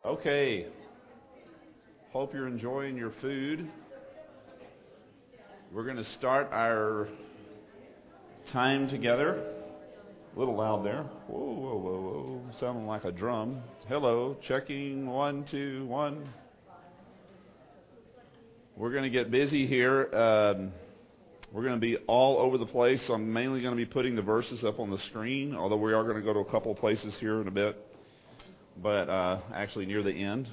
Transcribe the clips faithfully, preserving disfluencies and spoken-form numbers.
Okay. Hope you're enjoying your food. We're going to start our time together. A little loud there. Whoa, whoa, whoa, whoa. Sounding like a drum. Hello. Checking. One, two, one. We're going to get busy here. Um, we're going to be all over the place. So I'm mainly going to be putting the verses up on the screen, although we are going to go to a couple of places here in a bit. But uh, actually near the end.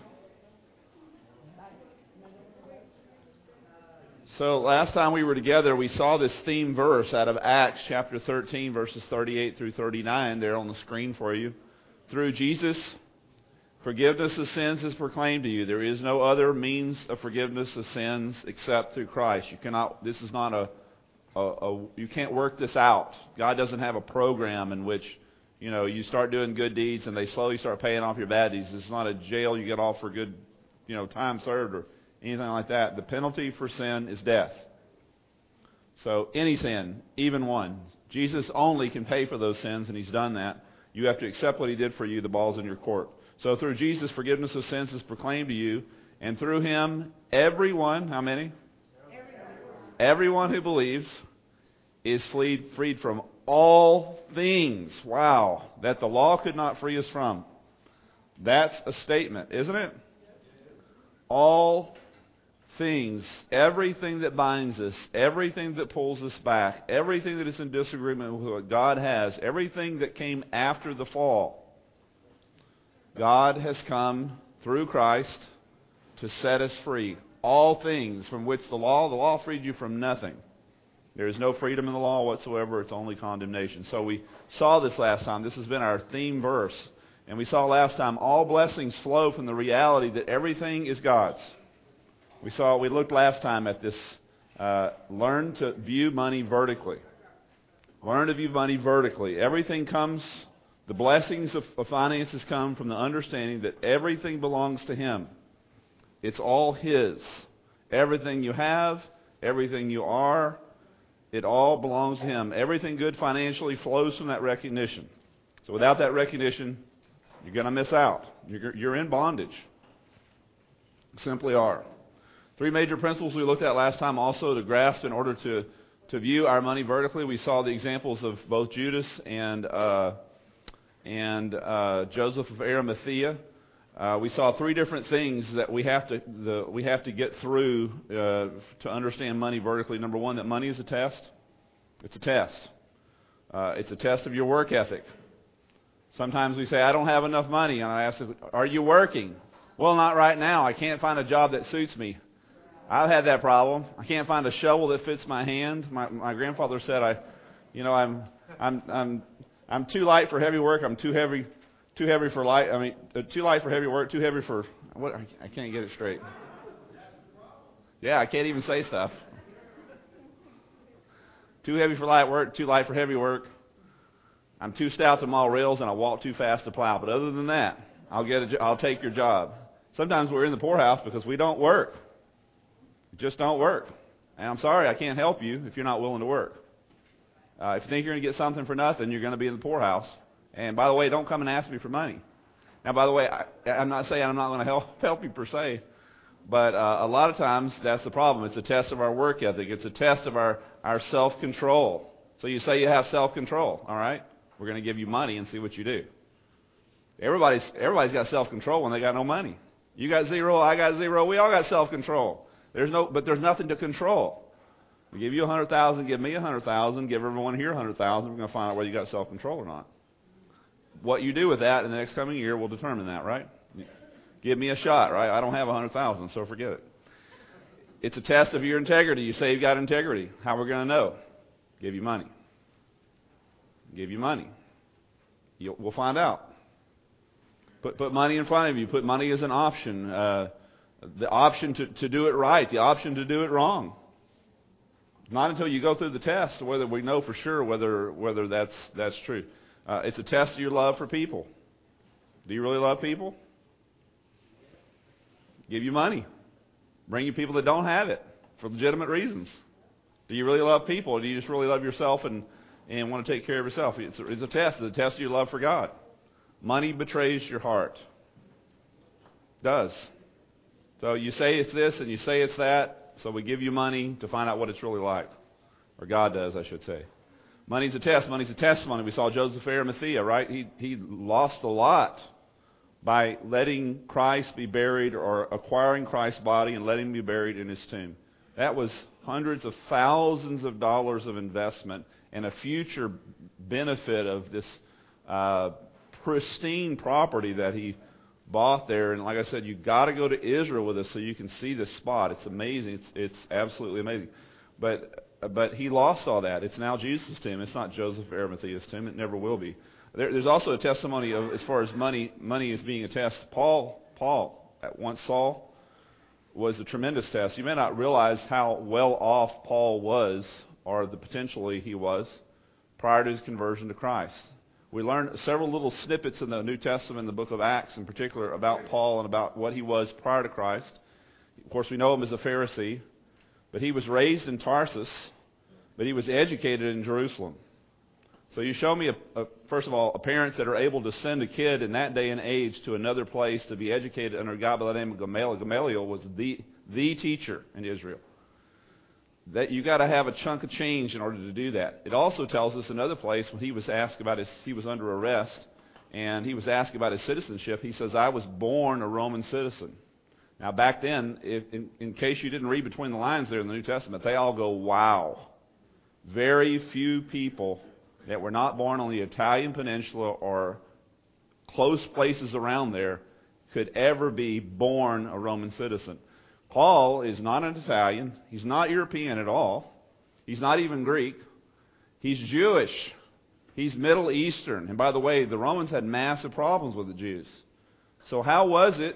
So last time we were together, we saw this theme verse out of Acts chapter thirteen, verses thirty-eight through thirty-nine there on the screen for you. Through Jesus, forgiveness of sins is proclaimed to you. There is no other means of forgiveness of sins except through Christ. You cannot. This is not a, a, a you can't work this out. God doesn't have a program in which, you know, you start doing good deeds and they slowly start paying off your bad deeds. It's not a jail you get off for good, you know, time served or anything like that. The penalty for sin is death. So any sin, even one. Jesus only can pay for those sins, and He's done that. You have to accept what He did for you. The ball's in your court. So through Jesus, forgiveness of sins is proclaimed to you, and through Him, everyone, how many? Everyone, everyone who believes is freed, freed from all things. Wow. That the law could not free us from. That's a statement, isn't it? All things, everything that binds us, everything that pulls us back, everything that is in disagreement with what God has, everything that came after the fall, God has come through Christ to set us free. All things from which the law, the law freed you from nothing. There is no freedom in the law whatsoever. It's only condemnation. So we saw this last time. This has been our theme verse. And we saw last time all blessings flow from the reality that everything is God's. We saw, we looked last time at this, uh, learn to view money vertically. Learn to view money vertically. Everything comes, the blessings of, of finances come from the understanding that everything belongs to Him. It's all His. Everything you have, everything you are, it all belongs to Him. Everything good financially flows from that recognition. So without that recognition, you're going to miss out. You're, you're in bondage. Simply are. Three major principles we looked at last time also to grasp in order to, to view our money vertically. We saw the examples of both Judas and uh, and uh, Joseph of Arimathea. Uh, we saw three different things that we have to the, we have to get through uh, to understand money vertically. Number one, that money is a test. It's a test. Uh, it's a test of your work ethic. Sometimes we say, I don't have enough money. And I ask, are you working? Well, not right now. I can't find a job that suits me. I've had that problem. I can't find a shovel that fits my hand. My, my grandfather said, I, you know, I'm, I'm, I'm, I'm too light for heavy work. I'm too heavy, too heavy for light. I mean, uh, too light for heavy work. Too heavy for what? I, I can't get it straight. Yeah, I can't even say stuff. Too heavy for light work. Too light for heavy work. I'm too stout to maul rails, and I walk too fast to plow. But other than that, I'll get a, I'll take your job. Sometimes we're in the poorhouse because we don't work. We just don't work. And I'm sorry, I can't help you if you're not willing to work. Uh, if you think you're going to get something for nothing, you're going to be in the poorhouse. And by the way, don't come and ask me for money. Now, by the way, I, I'm not saying I'm not going to help help you per se, but uh, a lot of times that's the problem. It's a test of our work ethic. It's a test of our, our self-control. So you say you have self-control, all right? We're going to give you money and see what you do. Everybody's everybody's got self-control when they got no money. You got zero, I got zero. We all got self-control. There's no, but there's nothing to control. We give you a hundred thousand, give me a hundred thousand, give everyone here a hundred thousand. We're going to find out whether you got self-control or not. What you do with that in the next coming year will determine that, right? Give me a shot, right? I don't have a hundred thousand, so forget it. It's a test of your integrity. You say you've got integrity. How we're going to know? Give you money. Give you money. You'll, we'll find out. Put, put money in front of you. Put money as an option. Uh, the option to, to do it right. The option to do it wrong. Not until you go through the test whether we know for sure whether whether that's that's true. Uh, it's a test of your love for people. Do you really love people? Give you money. Bring you people that don't have it for legitimate reasons. Do you really love people, or do you just really love yourself and, and want to take care of yourself? It's a, it's a test. It's a test of your love for God. Money betrays your heart. does. So you say it's this and you say it's that, so we give you money to find out what it's really like. Or God does, I should say. Money's a test. Money's a testimony. We saw Joseph of Arimathea, right? He, he lost a lot by letting Christ be buried or acquiring Christ's body and letting him be buried in his tomb. That was hundreds of thousands of dollars of investment and a future benefit of this uh, pristine property that he bought there. And like I said, you've got to go to Israel with us so you can see this spot. It's amazing. It's, it's absolutely amazing. But but he lost all that. It's now Jesus' tomb. It's not Joseph of Arimathea's tomb. It never will be. There, there's also a testimony of, as far as money, money is being a test. Paul, Paul, at once Saul, was a tremendous test. You may not realize how well off Paul was, or the potentially he was, prior to his conversion to Christ. We learned several little snippets in the New Testament, in the book of Acts in particular, about Paul and about what he was prior to Christ. Of course, we know him as a Pharisee, but he was raised in Tarsus, but he was educated in Jerusalem. So you show me, a, a, first of all, a parents that are able to send a kid in that day and age to another place to be educated under a guy by the name of Gamaliel. Gamaliel was the the teacher in Israel. That you got to have a chunk of change in order to do that. It also tells us another place when he was asked about his, he was under arrest, and he was asked about his citizenship. He says, "I was born a Roman citizen." Now, back then, if, in, in case you didn't read between the lines there in the New Testament, they all go, wow. Very few people that were not born on the Italian peninsula or close places around there could ever be born a Roman citizen. Paul is not an Italian. He's not European at all. He's not even Greek. He's Jewish. He's Middle Eastern. And by the way, the Romans had massive problems with the Jews. So how was it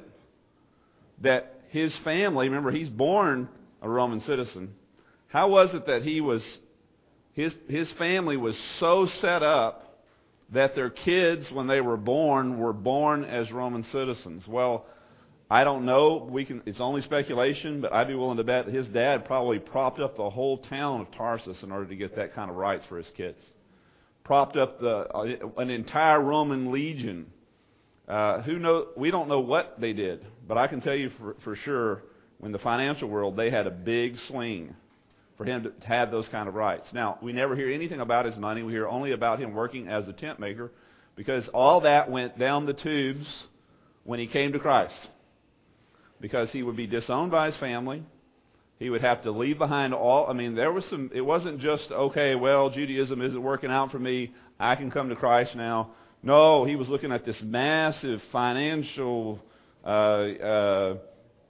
that his family, remember he's born a Roman citizen, how was it that he was, his, his family was so set up that their kids, when they were born, were born as Roman citizens? Well, I don't know. We can. It's only speculation, but I'd be willing to bet his dad probably propped up the whole town of Tarsus in order to get that kind of rights for his kids. Propped up the uh, an entire Roman legion. Uh, who know? We don't know what they did, but I can tell you for, for sure, in the financial world, they had a big swing for him to have those kind of rights. Now, we never hear anything about his money. We hear only about him working as a tent maker, because all that went down the tubes when he came to Christ. Because he would be disowned by his family. He would have to leave behind all, I mean, there was some, it wasn't just, okay, well, Judaism isn't working out for me, I can come to Christ now. No, he was looking at this massive financial, uh, uh,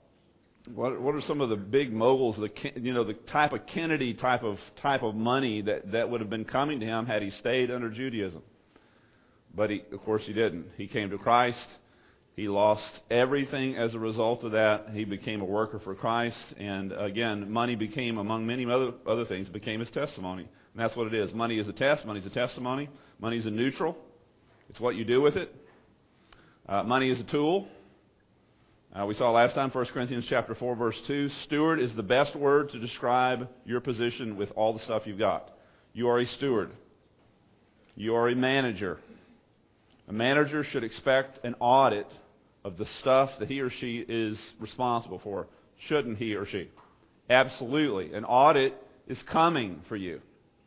what, what are some of the big moguls, the, you know, the type of Kennedy type of, type of money that, that would have been coming to him had he stayed under Judaism. But he, of course he didn't. He came to Christ. He lost everything as a result of that. He became a worker for Christ. And again, money became, among many other, other things, became his testimony. And that's what it is. Money is a test. Money is a testimony. Money is a neutral. It's what you do with it. Uh, money is a tool. Uh, we saw last time, First Corinthians chapter four, verse two. Steward is the best word to describe your position with all the stuff you've got. You are a steward. You are a manager. A manager should expect an audit of the stuff that he or she is responsible for. Shouldn't he or she? Absolutely. An audit is coming for you.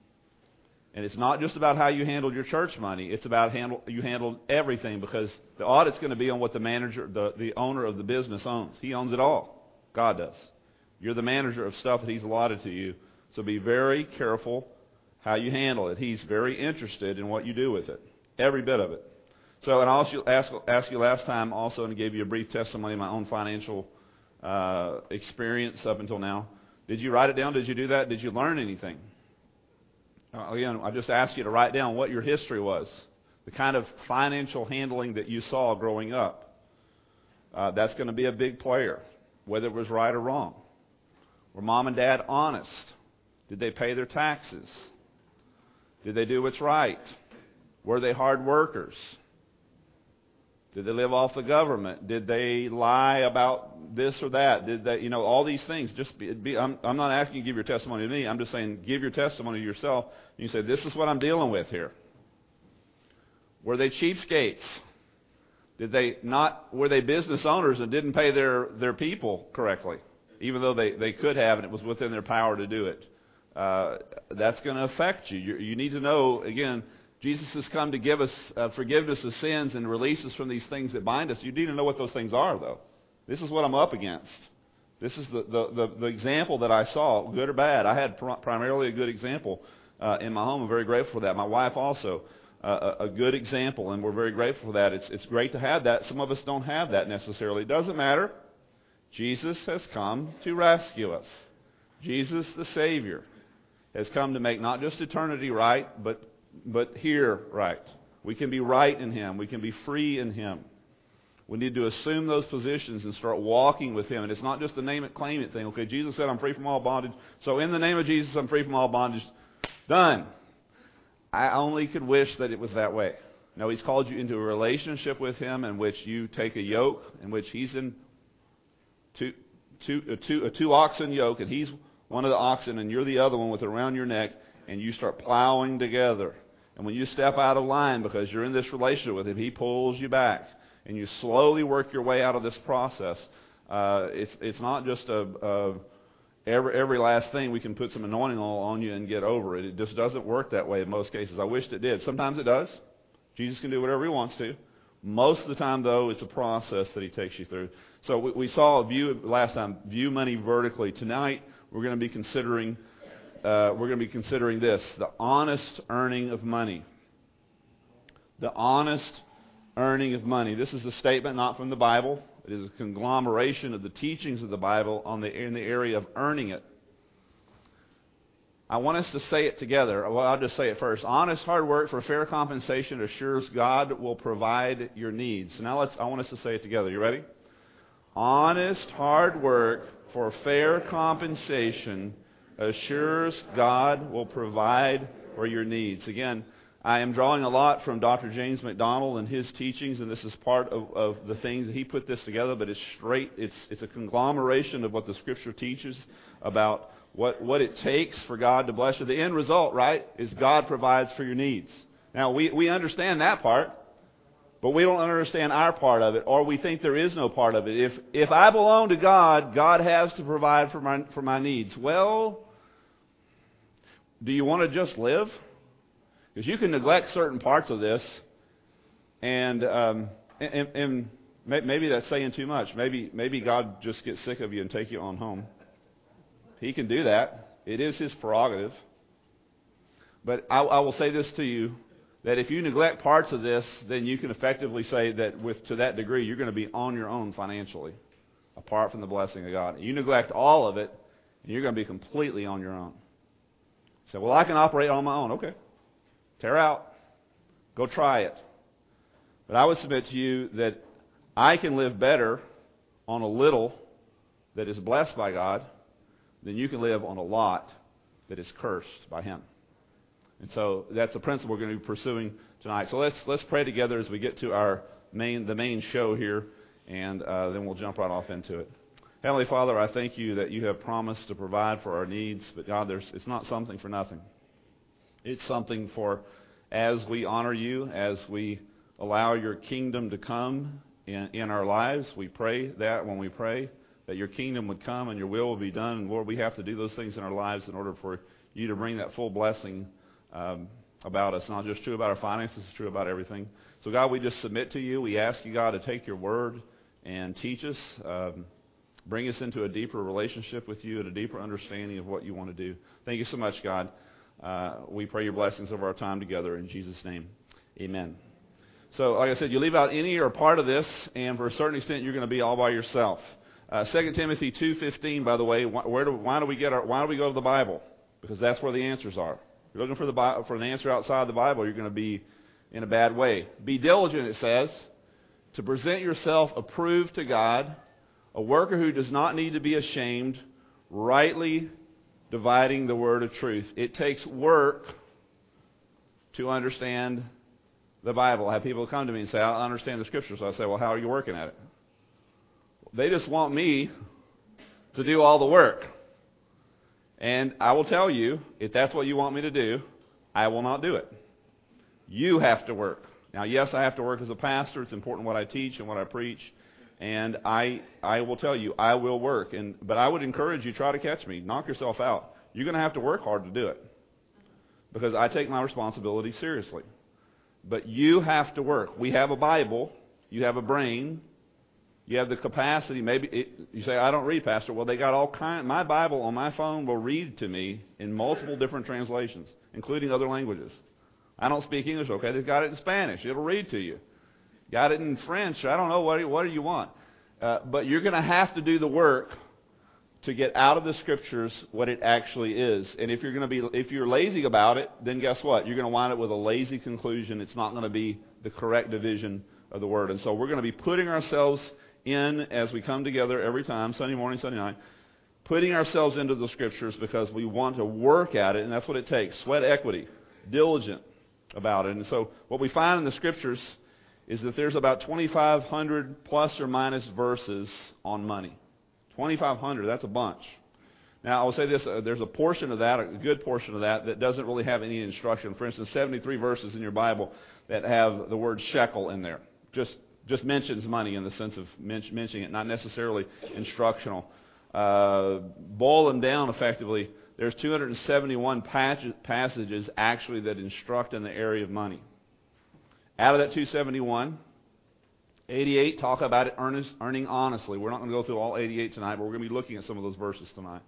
And it's not just about how you handled your church money. It's about handle, you handled everything, because the audit's going to be on what the manager, the, the owner of the business owns. He owns it all. God does. You're the manager of stuff that he's allotted to you. So be very careful how you handle it. He's very interested in what you do with it. Every bit of it. So, and I'll also ask, ask you last time also, and gave you a brief testimony of my own financial uh, experience up until now. Did you write it down? Did you do that? Did you learn anything? Uh, again, I just asked you to write down what your history was, the kind of financial handling that you saw growing up. Uh, that's going to be a big player, whether it was right or wrong. Were mom and dad honest? Did they pay their taxes? Did they do what's right? Were they hard workers? Did they live off the government? Did they lie about this or that? Did they, you know, all these things? Just be, be I'm, I'm not asking you to give your testimony to me. I'm just saying give your testimony to yourself. And you say, this is what I'm dealing with here. Were they cheapskates? Did they not, were they business owners and didn't pay their, their people correctly, even though they, they could have and it was within their power to do it? Uh, that's going to affect you. you. You need to know, again, Jesus has come to give us uh, forgiveness of sins and release us from these things that bind us. You need to know what those things are, though. This is what I'm up against. This is the, the, the, the example that I saw, good or bad. I had pr- primarily a good example uh, in my home. I'm very grateful for that. My wife also, uh, a, a good example, and we're very grateful for that. It's, it's great to have that. Some of us don't have that necessarily. It doesn't matter. Jesus has come to rescue us. Jesus, the Savior, has come to make not just eternity right, but but here right. We can be right in Him. We can be free in Him. We need to assume those positions and start walking with Him. And it's not just a name it, claim it thing. Okay, Jesus said I'm free from all bondage. So in the name of Jesus, I'm free from all bondage. Done. I only could wish that it was that way. No, He's called you into a relationship with Him in which you take a yoke, in which He's in two, two, a, two, a two oxen yoke, and He's one of the oxen, and you're the other one with it around your neck, and you start plowing together. And when you step out of line because you're in this relationship with Him, He pulls you back. And you slowly work your way out of this process. Uh, it's it's not just a, a every every last thing we can put some anointing oil on you and get over it. It just doesn't work that way in most cases. I wished it did. Sometimes it does. Jesus can do whatever He wants to. Most of the time, though, it's a process that He takes you through. So we, we saw a view last time. View money vertically. Tonight we're going to be considering uh, we're going to be considering this: the honest earning of money. The honest earning of money. This is a statement not from the Bible. It is a conglomeration of the teachings of the Bible on the in the area of earning it. I want us to say it together. Well, I'll just say it first. Honest hard work for fair compensation assures God will provide your needs. So now let's. I want us to say it together. You ready? Honest hard work for fair compensation assures God will provide for your needs. Again, I am drawing a lot from Doctor James MacDonald and his teachings, and this is part of, of the things that he put this together, but it's straight, it's it's a conglomeration of what the Scripture teaches about what, what it takes for God to bless you. The end result, right, is God provides for your needs. Now, we, we understand that part, but we don't understand our part of it, or we think there is no part of it. If if I belong to God, God has to provide for my for my needs. Well, do you want to just live? Because you can neglect certain parts of this, and, um, and and maybe that's saying too much. Maybe maybe God just gets sick of you and take you on home. He can do that. It is His prerogative. But I, I will say this to you, that if you neglect parts of this, then you can effectively say that with to that degree, you're going to be on your own financially, apart from the blessing of God. You neglect all of it, and you're going to be completely on your own. You say, well, I can operate on my own. Okay. Tear out. Go try it. But I would submit to you that I can live better on a little that is blessed by God than you can live on a lot that is cursed by Him. And so that's the principle we're going to be pursuing tonight. So let's let's pray together as we get to our main the main show here, and uh, then we'll jump right off into it. Heavenly Father, I thank You that You have promised to provide for our needs, but God, there's it's not something for nothing. It's something for, as we honor You, as we allow Your kingdom to come in, in our lives, we pray that when we pray, that Your kingdom would come and Your will will be done. And Lord, we have to do those things in our lives in order for You to bring that full blessing um, about us. Not just true about our finances, it's true about everything. So God, we just submit to You. We ask You, God, to take Your word and teach us, um, bring us into a deeper relationship with You and a deeper understanding of what You want to do. Thank You so much, God. Uh, we pray Your blessings over our time together in Jesus' name. Amen. So, like I said, you leave out any or part of this, and for a certain extent, you're going to be all by yourself. Uh, Second Timothy two fifteen, by the way, where do, why do we get our, why do we go to the Bible? Because that's where the answers are. If you're looking for the for an answer outside the Bible, you're going to be in a bad way. Be diligent, it says, to present yourself approved to God, a worker who does not need to be ashamed, rightly dividing the word of truth. It takes work to understand the Bible. I have people come to me and say, I understand the Scriptures. So I say, well, how are you working at it? They just want me to do all the work. And I will tell you, if that's what you want me to do, I will not do it. You have to work. Now, yes, I have to work as a pastor. It's important what I teach and what I preach. And I I will tell you, I will work. And But I would encourage you, try to catch me. Knock yourself out. You're going to have to work hard to do it. Because I take my responsibility seriously. But you have to work. We have a Bible. You have a brain. You have the capacity. Maybe it, you say, I don't read, Pastor. Well, they got all kind. My Bible on my phone will read to me in multiple different translations, including other languages. I don't speak English. Okay, they've got it in Spanish. It'll read to you. Got it in French. I don't know. What do you, what do you want? Uh, but you're going to have to do the work to get out of the Scriptures what it actually is. And if you're going to be, if you're lazy about it, then guess what? You're going to wind up with a lazy conclusion. It's not going to be the correct division of the Word. And so we're going to be putting ourselves in as we come together every time, Sunday morning, Sunday night, putting ourselves into the Scriptures because we want to work at it, and that's what it takes. Sweat equity, diligent about it. And so what we find in the Scriptures is that there's about twenty-five hundred plus or minus verses on money. twenty-five hundred, that's a bunch. Now, I will say this, uh, there's a portion of that, a good portion of that, that doesn't really have any instruction. For instance, seventy-three verses in your Bible that have the word shekel in there. Just just mentions money in the sense of men- mentioning it, not necessarily instructional. Uh, boil them down effectively. There's two hundred seventy-one patch- passages actually that instruct in the area of money. Out of that two hundred seventy-one, eighty-eight talk about it earnest, earning honestly. We're not going to go through all eighty-eight tonight, but we're going to be looking at some of those verses tonight.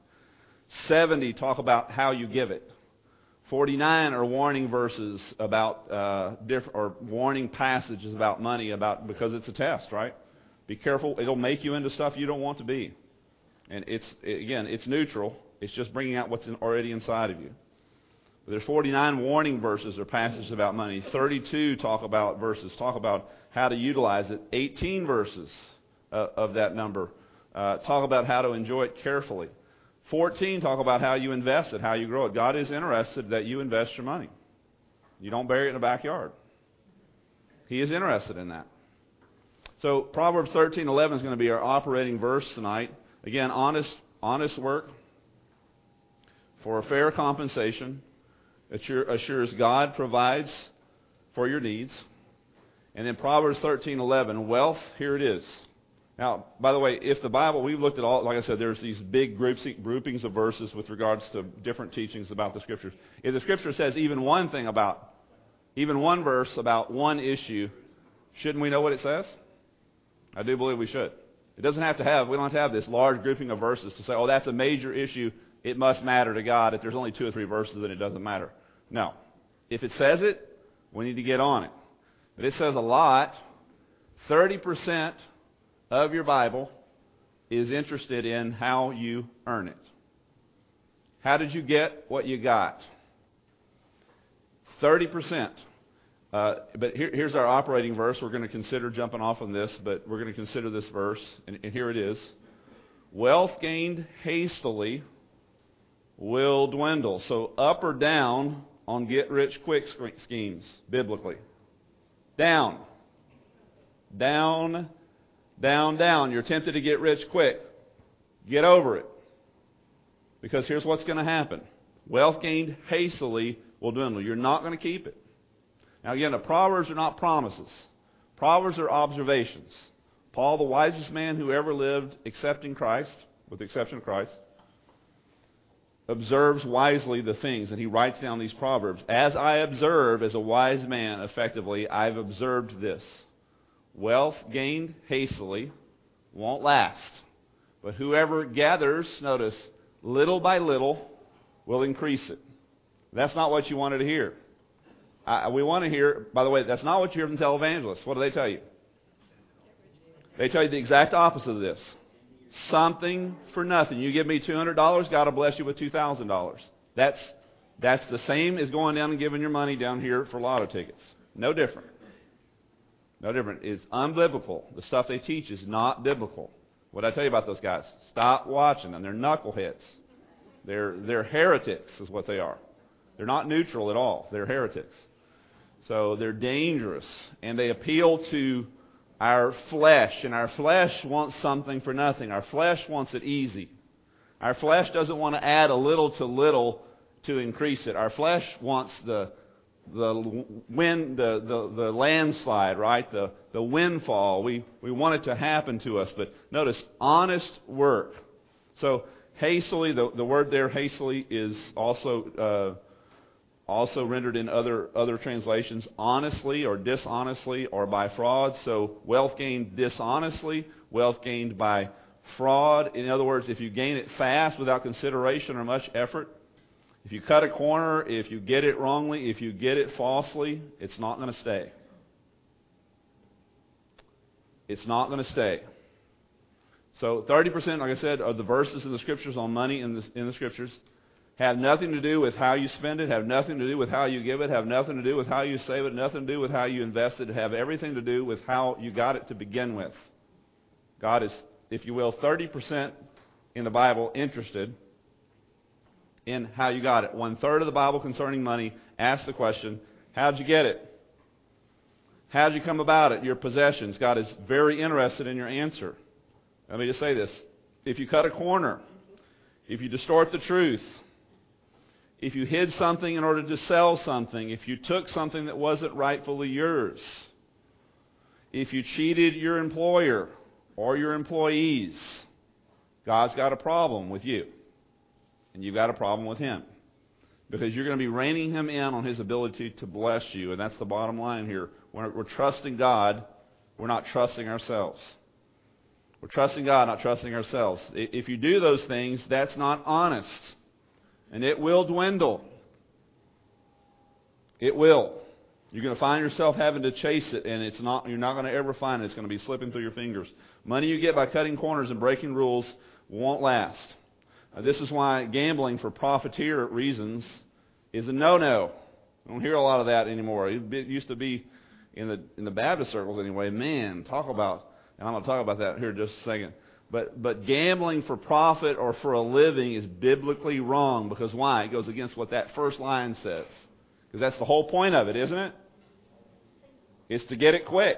seventy talk about how you give it. forty-nine are warning verses about, uh, diff- or warning passages about money, about because it's a test, right? Be careful. It'll make you into stuff you don't want to be. And it's, again, it's neutral. It's just bringing out what's in, already inside of you. But there's forty-nine warning verses or passages about money. thirty-two talk about verses, talk about how to utilize it. eighteen verses uh, of that number uh, talk about how to enjoy it carefully. fourteen talk about how you invest it, how you grow it. God is interested that you invest your money. You don't bury it in the backyard. He is interested in that. So Proverbs thirteen eleven is going to be our operating verse tonight. Again, honest, honest work for a fair compensation assures God provides for your needs. And then Proverbs thirteen eleven, wealth, here it is. Now, by the way, if the Bible, we've looked at all, like I said, there's these big groups, groupings of verses with regards to different teachings about the Scriptures. If the Scripture says even one thing about, even one verse about one issue, shouldn't we know what it says? I do believe we should. It doesn't have to have, we don't have to have this large grouping of verses to say, oh, that's a major issue, it must matter to God. If there's only two or three verses, then it doesn't matter. No. If it says it, we need to get on it. But it says a lot. thirty percent of your Bible is interested in how you earn it. How did you get what you got? thirty percent. Uh, but here, here's our operating verse. We're going to consider jumping off on this, but we're going to consider this verse, and, and here it is. Wealth gained hastily will dwindle. So up or down on get-rich-quick schemes, biblically. Down. Down, down, down. You're tempted to get rich quick. Get over it. Because here's what's going to happen. Wealth gained hastily will dwindle. You're not going to keep it. Now again, the Proverbs are not promises. Proverbs are observations. Paul, the wisest man who ever lived, excepting Christ, with the exception of Christ, observes wisely the things, and he writes down these proverbs. As I observe as a wise man, effectively, I've observed this. Wealth gained hastily won't last. But whoever gathers, notice, little by little will increase it. That's not what you wanted to hear. I, we want to hear, by the way, that's not what you hear from televangelists. What do they tell you? They tell you the exact opposite of this. Something for nothing. You give me two hundred dollars, God will bless you with two thousand dollars. That's that's the same as going down and giving your money down here for lotto tickets. No different. No different. It's unbiblical. The stuff they teach is not biblical. What did I tell you about those guys? Stop watching them. They're knuckleheads. They're they're heretics is what they are. They're not neutral at all. They're heretics. So they're dangerous, and they appeal to our flesh, and our flesh wants something for nothing. Our flesh wants it easy. Our flesh doesn't want to add a little to little to increase it. Our flesh wants the the wind, the, the, the landslide, right? The, the windfall. We, we want it to happen to us. But notice, honest work. So hastily, the, the word there, hastily, is also uh, also rendered in other other translations, honestly or dishonestly or by fraud. So wealth gained dishonestly, wealth gained by fraud. In other words, if you gain it fast without consideration or much effort, if you cut a corner, if you get it wrongly, if you get it falsely, it's not going to stay. It's not going to stay. So thirty percent, like I said, of the verses in the Scriptures on money in the, in the Scriptures have nothing to do with how you spend it, have nothing to do with how you give it, have nothing to do with how you save it, nothing to do with how you invest it, have everything to do with how you got it to begin with. God is, if you will, thirty percent in the Bible interested in how you got it. One third of the Bible concerning money asks the question, how'd you get it? How'd you come about it? Your possessions. God is very interested in your answer. Let me just say this. If you cut a corner, if you distort the truth, if you hid something in order to sell something, if you took something that wasn't rightfully yours, if you cheated your employer or your employees, God's got a problem with you. And you've got a problem with Him. Because you're going to be reining Him in on His ability to bless you. And that's the bottom line here. We're, we're trusting God. We're not trusting ourselves. We're trusting God, not trusting ourselves. If you do those things, that's not honest. And it will dwindle. It will. You're going to find yourself having to chase it, and it's not. You're not going to ever find it. It's going to be slipping through your fingers. Money you get by cutting corners and breaking rules won't last. Uh, this is why gambling for profiteer reasons is a no-no. I don't hear a lot of that anymore. It used to be in the in the Baptist circles anyway. Man, talk about, and I'm going to talk about that here in just a second. But but gambling for profit or for a living is biblically wrong. Because why? It goes against what that first line says. Because that's the whole point of it, isn't it? It's to get it quick.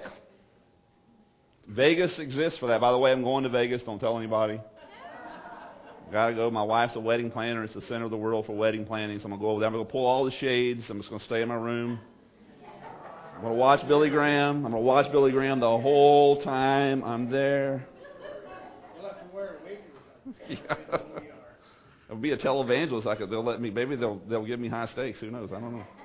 Vegas exists for that. By the way, I'm going to Vegas. Don't tell anybody. Got to go. My wife's a wedding planner. It's the center of the world for wedding planning. So I'm going to go over there. I'm going to pull all the shades. I'm just going to stay in my room. I'm going to watch Billy Graham. I'm going to watch Billy Graham the whole time I'm there. You'll have to wear a wig. Yeah. I'll be a televangelist. I could. They'll let me. Maybe they'll they'll give me high stakes. Who knows? I don't know.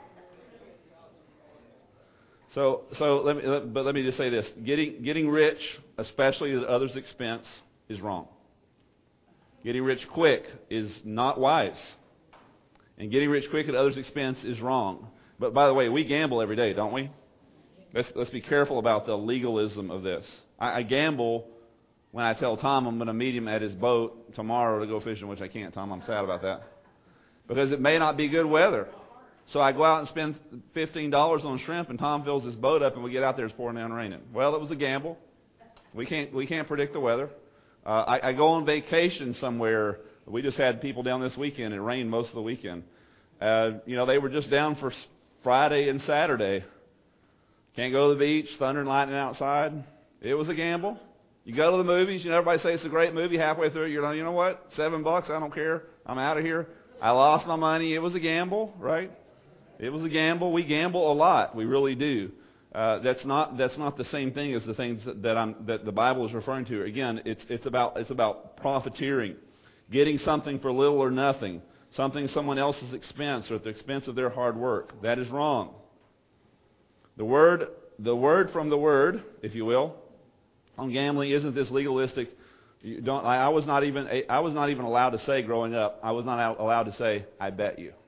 So so let me. Let, but let me just say this: getting getting rich, especially at others' expense, is wrong. Getting rich quick is not wise. And getting rich quick at others' expense is wrong. But by the way, we gamble every day, don't we? Let's, let's be careful about the legalism of this. I, I gamble when I tell Tom I'm going to meet him at his boat tomorrow to go fishing, which I can't, Tom. I'm sad about that. Because it may not be good weather. So I go out and spend fifteen dollars on shrimp, and Tom fills his boat up, and we get out there, it's pouring down raining. Well, it was a gamble. We can't, we can't predict the weather. Uh, I, I go on vacation somewhere. We just had people down this weekend. It rained most of the weekend. Uh, you know, they were just down for Friday and Saturday. Can't go to the beach, thunder and lightning outside. It was a gamble. You go to the movies, you know, everybody say it's a great movie. Halfway through, you're like, you know what? Seven bucks, I don't care. I'm out of here. I lost my money. It was a gamble, right? It was a gamble. We gamble a lot. We really do. Uh, that's not that's not the same thing as the things that, that I'm that the Bible is referring to. Again, it's it's about it's about profiteering, getting something for little or nothing, something at someone else's expense or at the expense of their hard work. That is wrong. The word the word from the word, if you will, on gambling isn't this legalistic. You don't. I, I was not even I was not even allowed to say growing up. I was not out, allowed to say I bet you.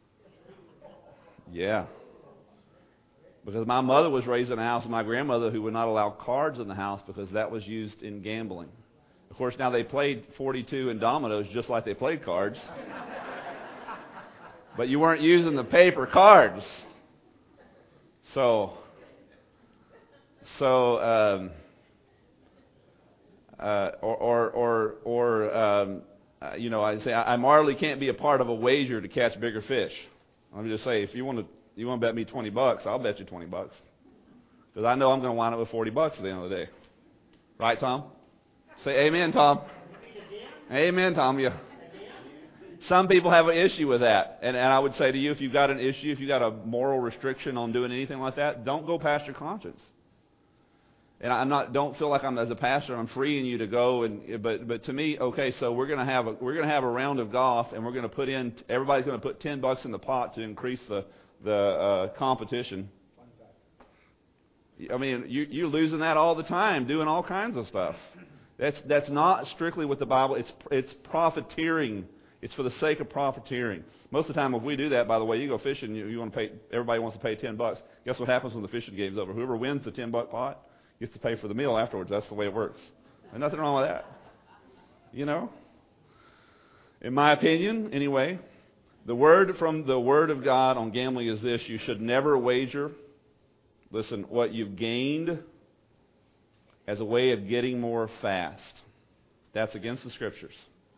Yeah. Because my mother was raised in a house with my grandmother who would not allow cards in the house because that was used in gambling. Of course, now they played forty-two and dominoes just like they played cards. But you weren't using the paper cards. So, so, um, uh, or, or, or, or um, uh, you know, I say, I, I morally can't be a part of a wager to catch bigger fish. Let me just say, if you want to You want to bet me twenty bucks, I'll bet you twenty bucks. Because I know I'm going to wind up with forty bucks at the end of the day. Right, Tom? Say amen, Tom. Amen, Tom. Yeah. some people have an issue with that. And, and I would say to you, if you've got an issue, if you've got a moral restriction on doing anything like that, don't go past your conscience. And I'm not, don't feel like I'm, as a pastor, I'm freeing you to go. And but but to me, okay, so we're going to have a we're going to have a round of golf, and we're going to put in. Everybody's going to put ten bucks in the pot to increase the the uh, competition. I mean, you you're losing that all the time, doing all kinds of stuff. That's that's not strictly what the Bible. It's it's profiteering. It's for the sake of profiteering. Most of the time, if we do that, by the way, you go fishing, you, you want to pay. Everybody wants to pay ten bucks. Guess what happens when the fishing game's over? Whoever wins the ten buck pot gets to pay for the meal afterwards. That's the way it works. There's nothing wrong with that. You know? In my opinion, anyway, the word from the Word of God on gambling is this: you should never wager, listen, what you've gained as a way of getting more fast. That's against the Scriptures.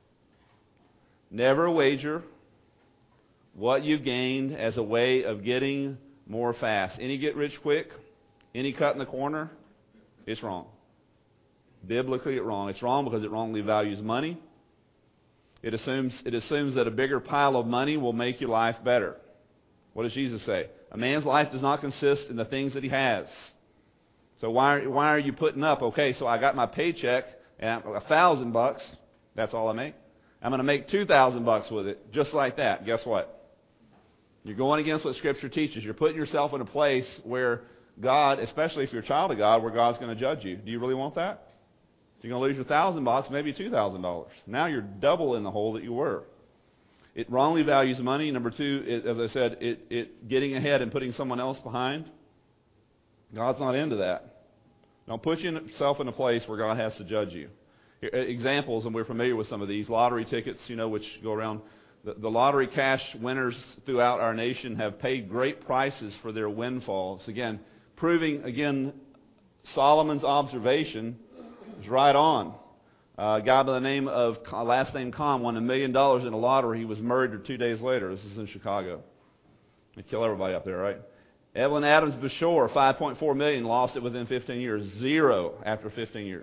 Never wager what you've gained as a way of getting more fast. Any get rich quick, any cut in the corner, it's wrong. Biblically, it's wrong. It's wrong because it wrongly values money. It assumes it assumes that a bigger pile of money will make your life better. What does Jesus say? A man's life does not consist in the things that he has. So why why are you putting up? Okay, so I got my paycheck and a thousand bucks. That's all I make. I'm going to make two thousand bucks with it, just like that. Guess what? You're going against what Scripture teaches. You're putting yourself in a place where God, especially if you're a child of God, where God's going to judge you. Do you really want that? You're going to lose your thousand bucks, maybe two thousand dollars. Now you're double in the hole that you were. It wrongly values money. Number two, it, as I said, it, it getting ahead and putting someone else behind. God's not into that. Don't put yourself in a place where God has to judge you. Here, examples, and we're familiar with some of these lottery tickets, you know, which go around. The, the lottery cash winners throughout our nation have paid great prices for their windfalls. Again, proving, again, Solomon's observation is right on. Uh, a guy by the name of, last name Khan, won a million dollars in a lottery. He was murdered two days later. This is in Chicago. They kill everybody up there, right? Evelyn Adams Bashore, five point four million dollars, lost it within fifteen years. Zero after fifteen years.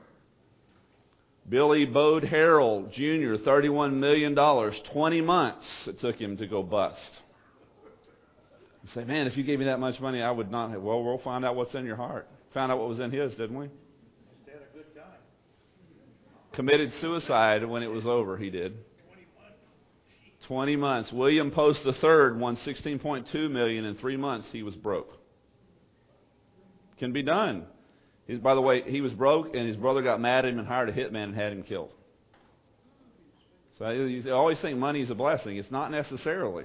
Billy Bode Harrell Junior, thirty-one million dollars, twenty months it took him to go bust. You say, man, if you gave me that much money, I would not have. Well, we'll find out what's in your heart. Found out what was in his, didn't we? Instead a good guy. Committed suicide when it was over, he did. twenty months. William Post the third won sixteen point two million dollars in three months. He was broke. Can be done. He's, by the way, he was broke, and his brother got mad at him and hired a hitman and had him killed. So you always think money is a blessing. It's not necessarily.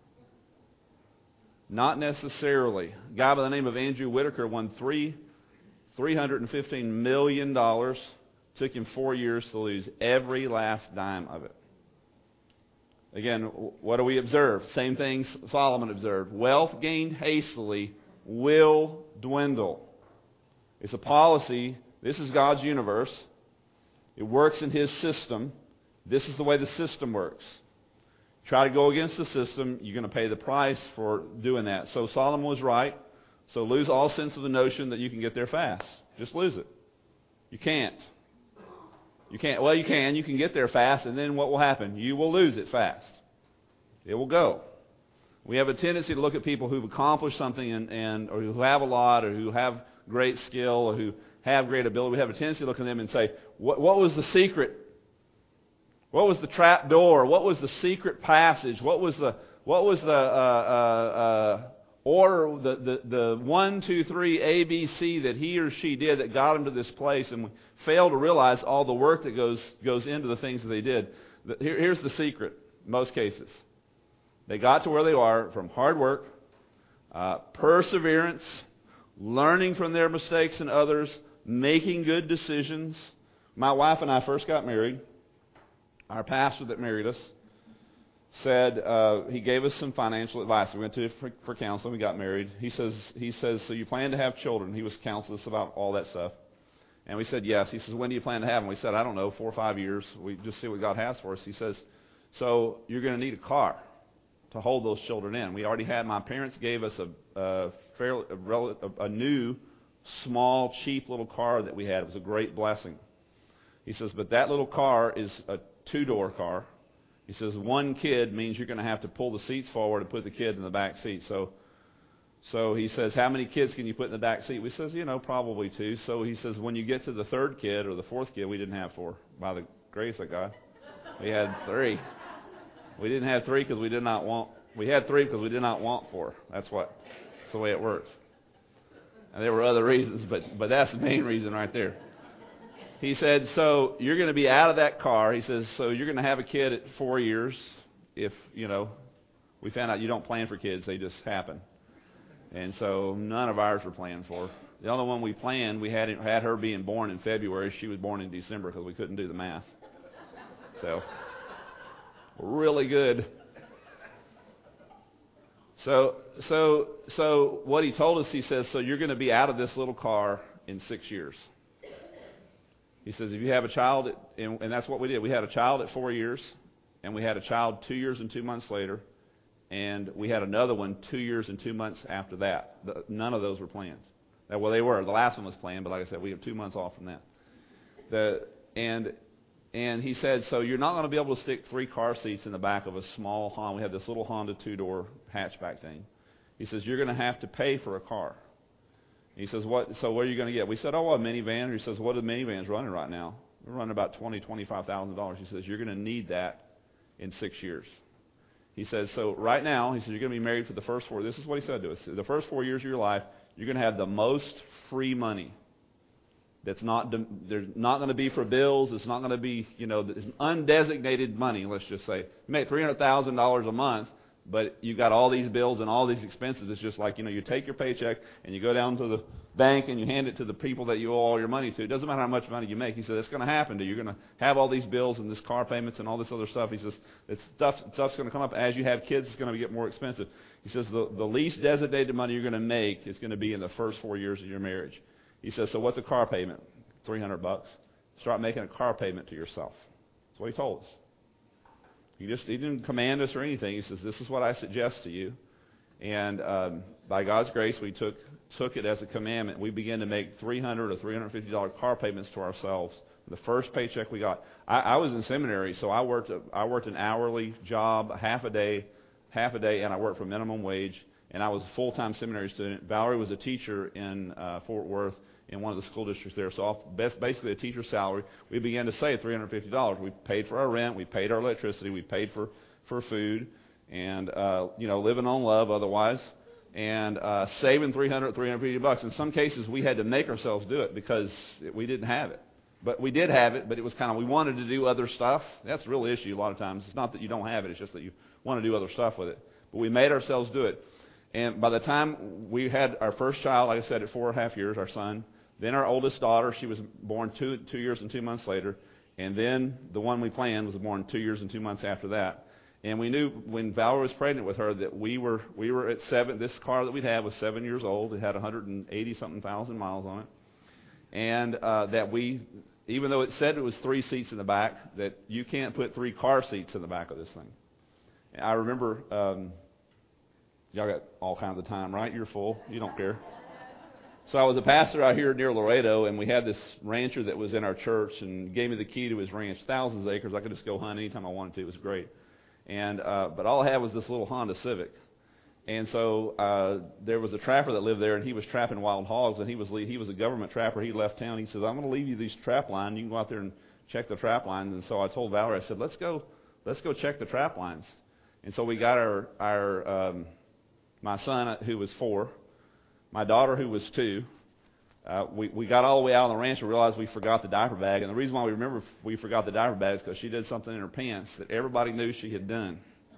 Not necessarily. A guy by the name of Andrew Whitaker won three, three hundred fifteen million dollars. Took him four years to lose every last dime of it. Again, what do we observe? Same things Solomon observed. Wealth gained hastily will dwindle. It's a policy. This is God's universe. It works in His system. This is the way the system works. Try to go against the system, you're going to pay the price for doing that. So Solomon was right. So lose all sense of the notion that you can get there fast. Just lose it. You can't. You can't. Well, you can. You can get there fast, and then what will happen? You will lose it fast. It will go. We have a tendency to look at people who've accomplished something and, and or who have a lot or who have great skill or who have great ability. We have a tendency to look at them and say, what, what was the secret? What was the trap door? What was the secret passage? What was the what was the uh, uh, uh, order, the, the, the one, two, three, A, B, C that he or she did that got them to this place, and we fail to realize all the work that goes goes into the things that they did. The, here, here's the secret, in most cases. They got to where they are from hard work, uh, perseverance, learning from their mistakes and others, making good decisions. My wife and I first got married. Our pastor that married us said, uh, he gave us some financial advice. We went to for, for counseling. We got married. He says, he says, so you plan to have children? He was counseling us about all that stuff. And we said, yes. He says, when do you plan to have them? We said, I don't know, four or five years. We just see what God has for us. He says, so you're going to need a car to hold those children in. We already had, my parents gave us a, a, fairly, a, a new, small, cheap little car that we had. It was a great blessing. He says, but that little car is a two-door car. He He says, one kid means you're going to have to pull the seats forward and put the kid in the back seat. So so he says, how many kids can you put in the back seat? We says, you know, probably two. So he says, when you get to the third kid or the fourth kid, we didn't have four. By the grace of God, we had three. We didn't have three because we did not want, we had three because we did not want four. That's what, that's the way it works. And there were other reasons, but, but that's the main reason right there. He said, so you're going to be out of that car. He says, so you're going to have a kid at four years. If, you know, we found out you don't plan for kids, they just happen. And so none of ours were planned for. The only one we planned, we had had her being born in February. She was born in December because we couldn't do the math. So, really good. So, so, so what he told us, he says, so you're going to be out of this little car in six years. He says, if you have a child, at, and, and that's what we did. We had a child at four years, and we had a child two years and two months later, and we had another one two years and two months after that. The, none of those were planned. Well, they were. The last one was planned, but like I said, we have two months off from that. The and and he said, so you're not going to be able to stick three car seats in the back of a small Honda. We had this little Honda two-door hatchback thing. He says, you're going to have to pay for a car. He says, what? So what are you going to get? We said, oh, a minivan. He says, what are the minivans running right now? They're running about twenty thousand dollars, twenty-five thousand dollars. He says, you're going to need that in six years. He says, so right now, he says, you're going to be married for the first four. This is what he said to us. The first four years of your life, you're going to have the most free money. That's not, there's not going to be for bills. It's not going to be, you know, it's undesignated money, let's just say. You make three hundred thousand dollars a month, but you got all these bills and all these expenses. It's just like, you know, you take your paycheck and you go down to the bank and you hand it to the people that you owe all your money to. It doesn't matter how much money you make. He said, it's going to happen to you. You're going to have all these bills and this car payments and all this other stuff. He says, it's stuff, stuff's going to come up. As you have kids, it's going to get more expensive. He says, the, the least designated money you're going to make is going to be in the first four years of your marriage. He says, so what's a car payment? three hundred bucks. Start making a car payment to yourself. That's what he told us. He just he didn't command us or anything. He says, this is what I suggest to you. And um, by God's grace, we took took it as a commandment. We began to make three hundred dollars or three hundred fifty dollars car payments to ourselves. The first paycheck we got. I, I was in seminary, so I worked a, I worked an hourly job, half a day, half a day, and I worked for minimum wage. And I was a full-time seminary student. Valerie was a teacher in uh, Fort Worth, in one of the school districts there. So off best, basically a teacher's salary, we began to save three hundred fifty dollars. We paid for our rent, we paid our electricity, we paid for, for food, and, uh, you know, living on love otherwise, and uh, saving three hundred, three hundred fifty bucks. In some cases, we had to make ourselves do it because we didn't have it. But we did have it, but it was kind of, we wanted to do other stuff. That's the real issue a lot of times. It's not that you don't have it, it's just that you want to do other stuff with it. But we made ourselves do it. And by the time we had our first child, like I said, at four and a half years, our son, then our oldest daughter, she was born two two years and two months later. And then the one we planned was born two years and two months after that. And we knew when Valerie was pregnant with her that we were we were at seven. This car that we had was seven years old. It had one hundred eighty something thousand miles on it. And uh, that we, even though it said it was three seats in the back, that you can't put three car seats in the back of this thing. And I remember, um, y'all got all kinds of time, right? You're full. You don't care. So I was a pastor out here near Laredo, and we had this rancher that was in our church and gave me the key to his ranch, thousands of acres. I could just go hunt anytime I wanted to. It was great. And uh, but all I had was this little Honda Civic. And so uh, there was a trapper that lived there, and he was trapping wild hogs, and he was he was a government trapper. He left town. He says, I'm going to leave you these trap lines. You can go out there and check the trap lines. And so I told Valerie, I said, let's go let's go check the trap lines. And so we got our, our um, my son, who was four, my daughter, who was two. Uh, we, we got all the way out on the ranch and realized we forgot the diaper bag. And the reason why we remember we forgot the diaper bag is because she did something in her pants that everybody knew she had done.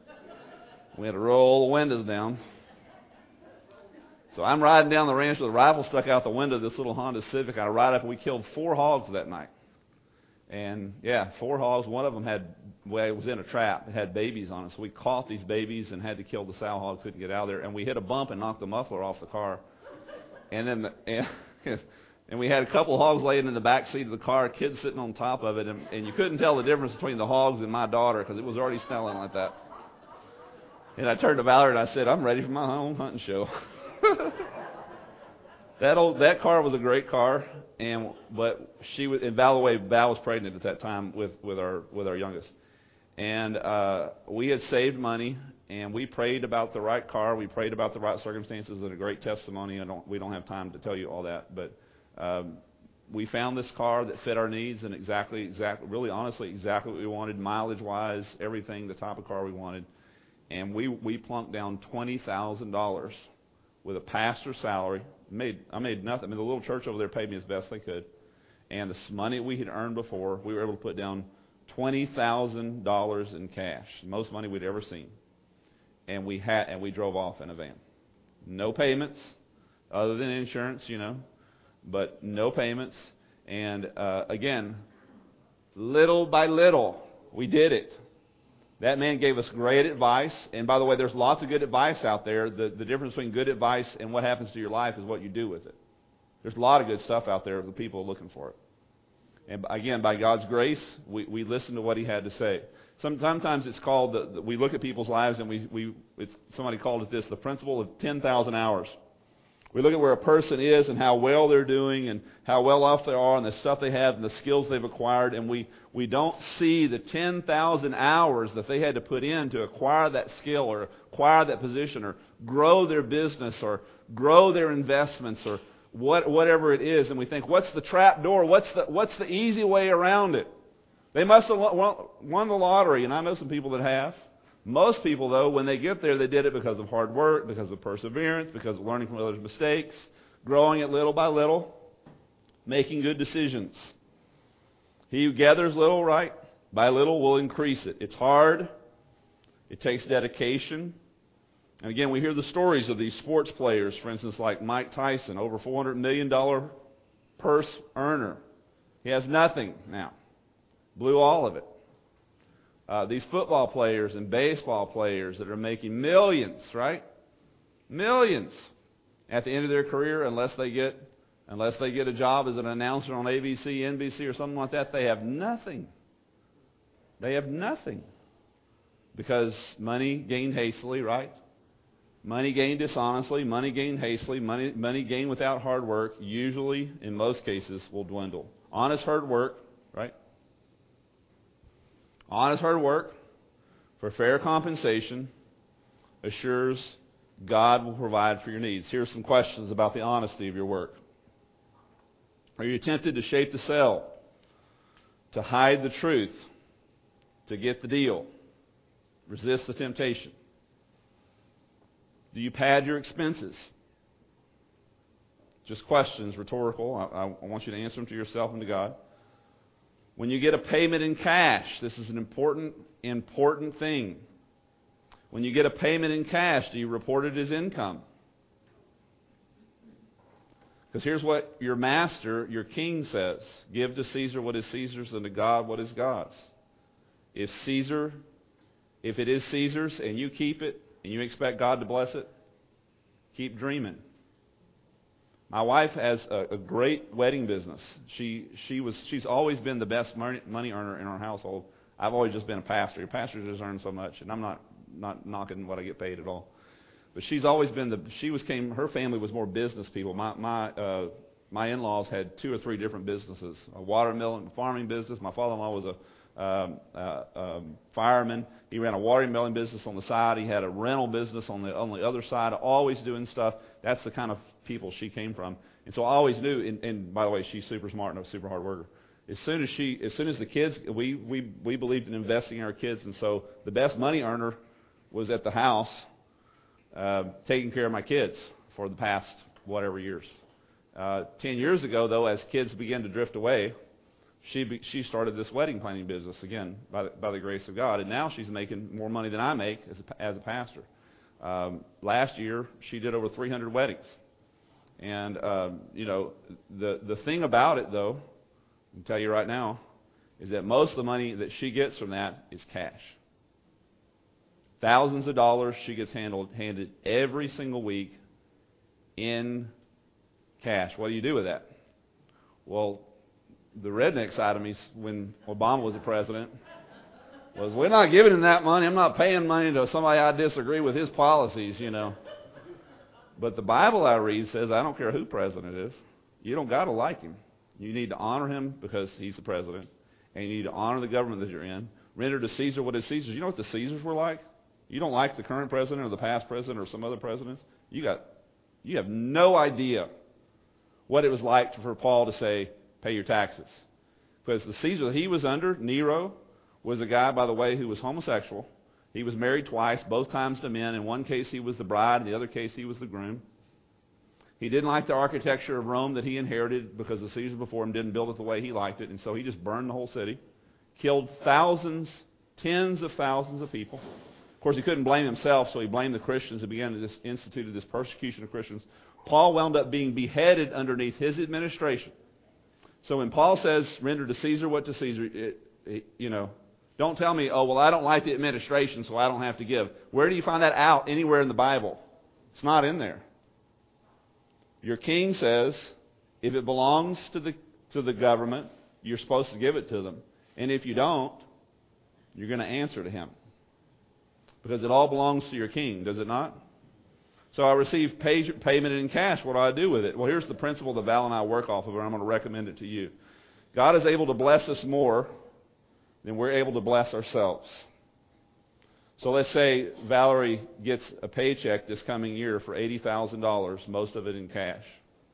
We had to roll the windows down. So I'm riding down the ranch with a rifle stuck out the window of this little Honda Civic. I ride up, and we killed four hogs that night. And, yeah, four hogs. One of them had, well, it was in a trap. It had babies on it. So we caught these babies and had to kill the sow hog, couldn't get out of there. And we hit a bump and knocked the muffler off the car. And then, the, and, and we had a couple of hogs laying in the back seat of the car, kids sitting on top of it. And, and you couldn't tell the difference between the hogs and my daughter because it was already smelling like that. And I turned to Valerie and I said, I'm ready for my own hunting show. that old that car was a great car, and but she was, and by the way, Val was pregnant at that time with, with our with our youngest. And uh, we had saved money, and we prayed about the right car. We prayed about the right circumstances, and a great testimony. I don't, we don't have time to tell you all that, but um, we found this car that fit our needs and exactly, exactly, really honestly, exactly what we wanted, mileage-wise, everything, the type of car we wanted. And we, we plunked down twenty thousand dollars with a pastor's salary. Made I made nothing. I mean, the little church over there paid me as best they could. And the money we had earned before, we were able to put down twenty thousand dollars in cash, the most money we'd ever seen. And we had, and we drove off in a van. No payments, other than insurance, you know, but no payments. And uh, again, little by little, we did it. That man gave us great advice. And by the way, there's lots of good advice out there. The, the difference between good advice and what happens to your life is what you do with it. There's a lot of good stuff out there. The people are looking for it. And again, by God's grace, we, we listen to what he had to say. Sometimes it's called, the, the, we look at people's lives and we, we it's, somebody called it this, the principle of ten thousand hours. We look at where a person is and how well they're doing and how well off they are and the stuff they have and the skills they've acquired, and we, we don't see the ten thousand hours that they had to put in to acquire that skill or acquire that position or grow their business or grow their investments or what, whatever it is. And we think, what's the trap door? What's the, what's the easy way around it? They must have won the lottery, and I know some people that have. Most people, though, when they get there, they did it because of hard work, because of perseverance, because of learning from others' mistakes, growing it little by little, making good decisions. He who gathers little, right, by little will increase it. It's hard. It takes dedication. And again, we hear the stories of these sports players, for instance, like Mike Tyson, over four hundred million dollars purse earner. He has nothing now. Blew all of it. Uh, these football players and baseball players that are making millions, right? Millions at the end of their career, unless they get unless they get a job as an announcer on A B C, N B C, or something like that, they have nothing. They have nothing. Because money gained hastily, right? Money gained dishonestly, money gained hastily, money, money gained without hard work, usually, in most cases, will dwindle. Honest hard work, right? Honest hard work for fair compensation assures God will provide for your needs. Here's some questions about the honesty of your work. Are you tempted to shape the sell, to hide the truth, to get the deal? Resist the temptation. Do you pad your expenses? Just questions, rhetorical. I, I want you to answer them to yourself and to God. When you get a payment in cash, this is an important, important thing. When you get a payment in cash, do you report it as income? Because here's what your master, your king says. Give to Caesar what is Caesar's and to God what is God's. If Caesar, if it is Caesar's and you keep it and you expect God to bless it, keep dreaming. My wife has a, a great wedding business. She she was she's always been the best money, money earner in our household. I've always just been a pastor. Your pastors just earn so much, and I'm not not knocking what I get paid at all. But she's always been the she was came. Her family was more business people. My my uh, my in-laws had two or three different businesses: a watermelon farming business. My father-in-law was a Um, uh, um, fireman. He ran a watermelon business on the side. He had a rental business on the on the other side. Always doing stuff. That's the kind of people she came from. And so I always knew. And, and by the way, she's super smart and a super hard worker. As soon as she, as soon as the kids, we we we believed in investing in our kids, and so the best money earner was at the house, uh, taking care of my kids for the past whatever years. Uh, ten years ago, though, as kids began to drift away, She be, she started this wedding planning business again by the, by the grace of God, and now she's making more money than I make as a, as a pastor. Um, last year she did over three hundred weddings, and um, you know the the thing about it, though, I can tell you right now, is that most of the money that she gets from that is cash. Thousands of dollars she gets handled handed every single week in cash. What do you do with that? Well, the redneck side of me, when Obama was the president, was we're not giving him that money. I'm not paying money to somebody I disagree with his policies, you know. But the Bible I read says I don't care who president is. You don't got to like him. You need to honor him because he's the president, and you need to honor the government that you're in. Render to Caesar what is Caesar's. You know what the Caesars were like? You don't like the current president or the past president or some other presidents? You got, you have no idea what it was like for Paul to say, pay your taxes. Because the Caesar that he was under, Nero, was a guy, by the way, who was homosexual. He was married twice, both times to men. In one case, he was the bride. In the other case, he was the groom. He didn't like the architecture of Rome that he inherited because the Caesars before him didn't build it the way he liked it. And so he just burned the whole city, killed thousands, tens of thousands of people. Of course, he couldn't blame himself, so he blamed the Christians and began to this, instituted this persecution of Christians. Paul wound up being beheaded underneath his administration. So when Paul says, render to Caesar what to Caesar, it, it, you know, don't tell me, oh, well, I don't like the administration, so I don't have to give. Where do you find that out anywhere in the Bible? It's not in there. Your king says, if it belongs to the to the government, you're supposed to give it to them. And if you don't, you're going to answer to him. Because it all belongs to your king, does it not? So I receive pay, payment in cash. What do I do with it? Well, here's the principle that Val and I work off of, and I'm going to recommend it to you. God is able to bless us more than we're able to bless ourselves. So let's say Valerie gets a paycheck this coming year for eighty thousand dollars, most of it in cash.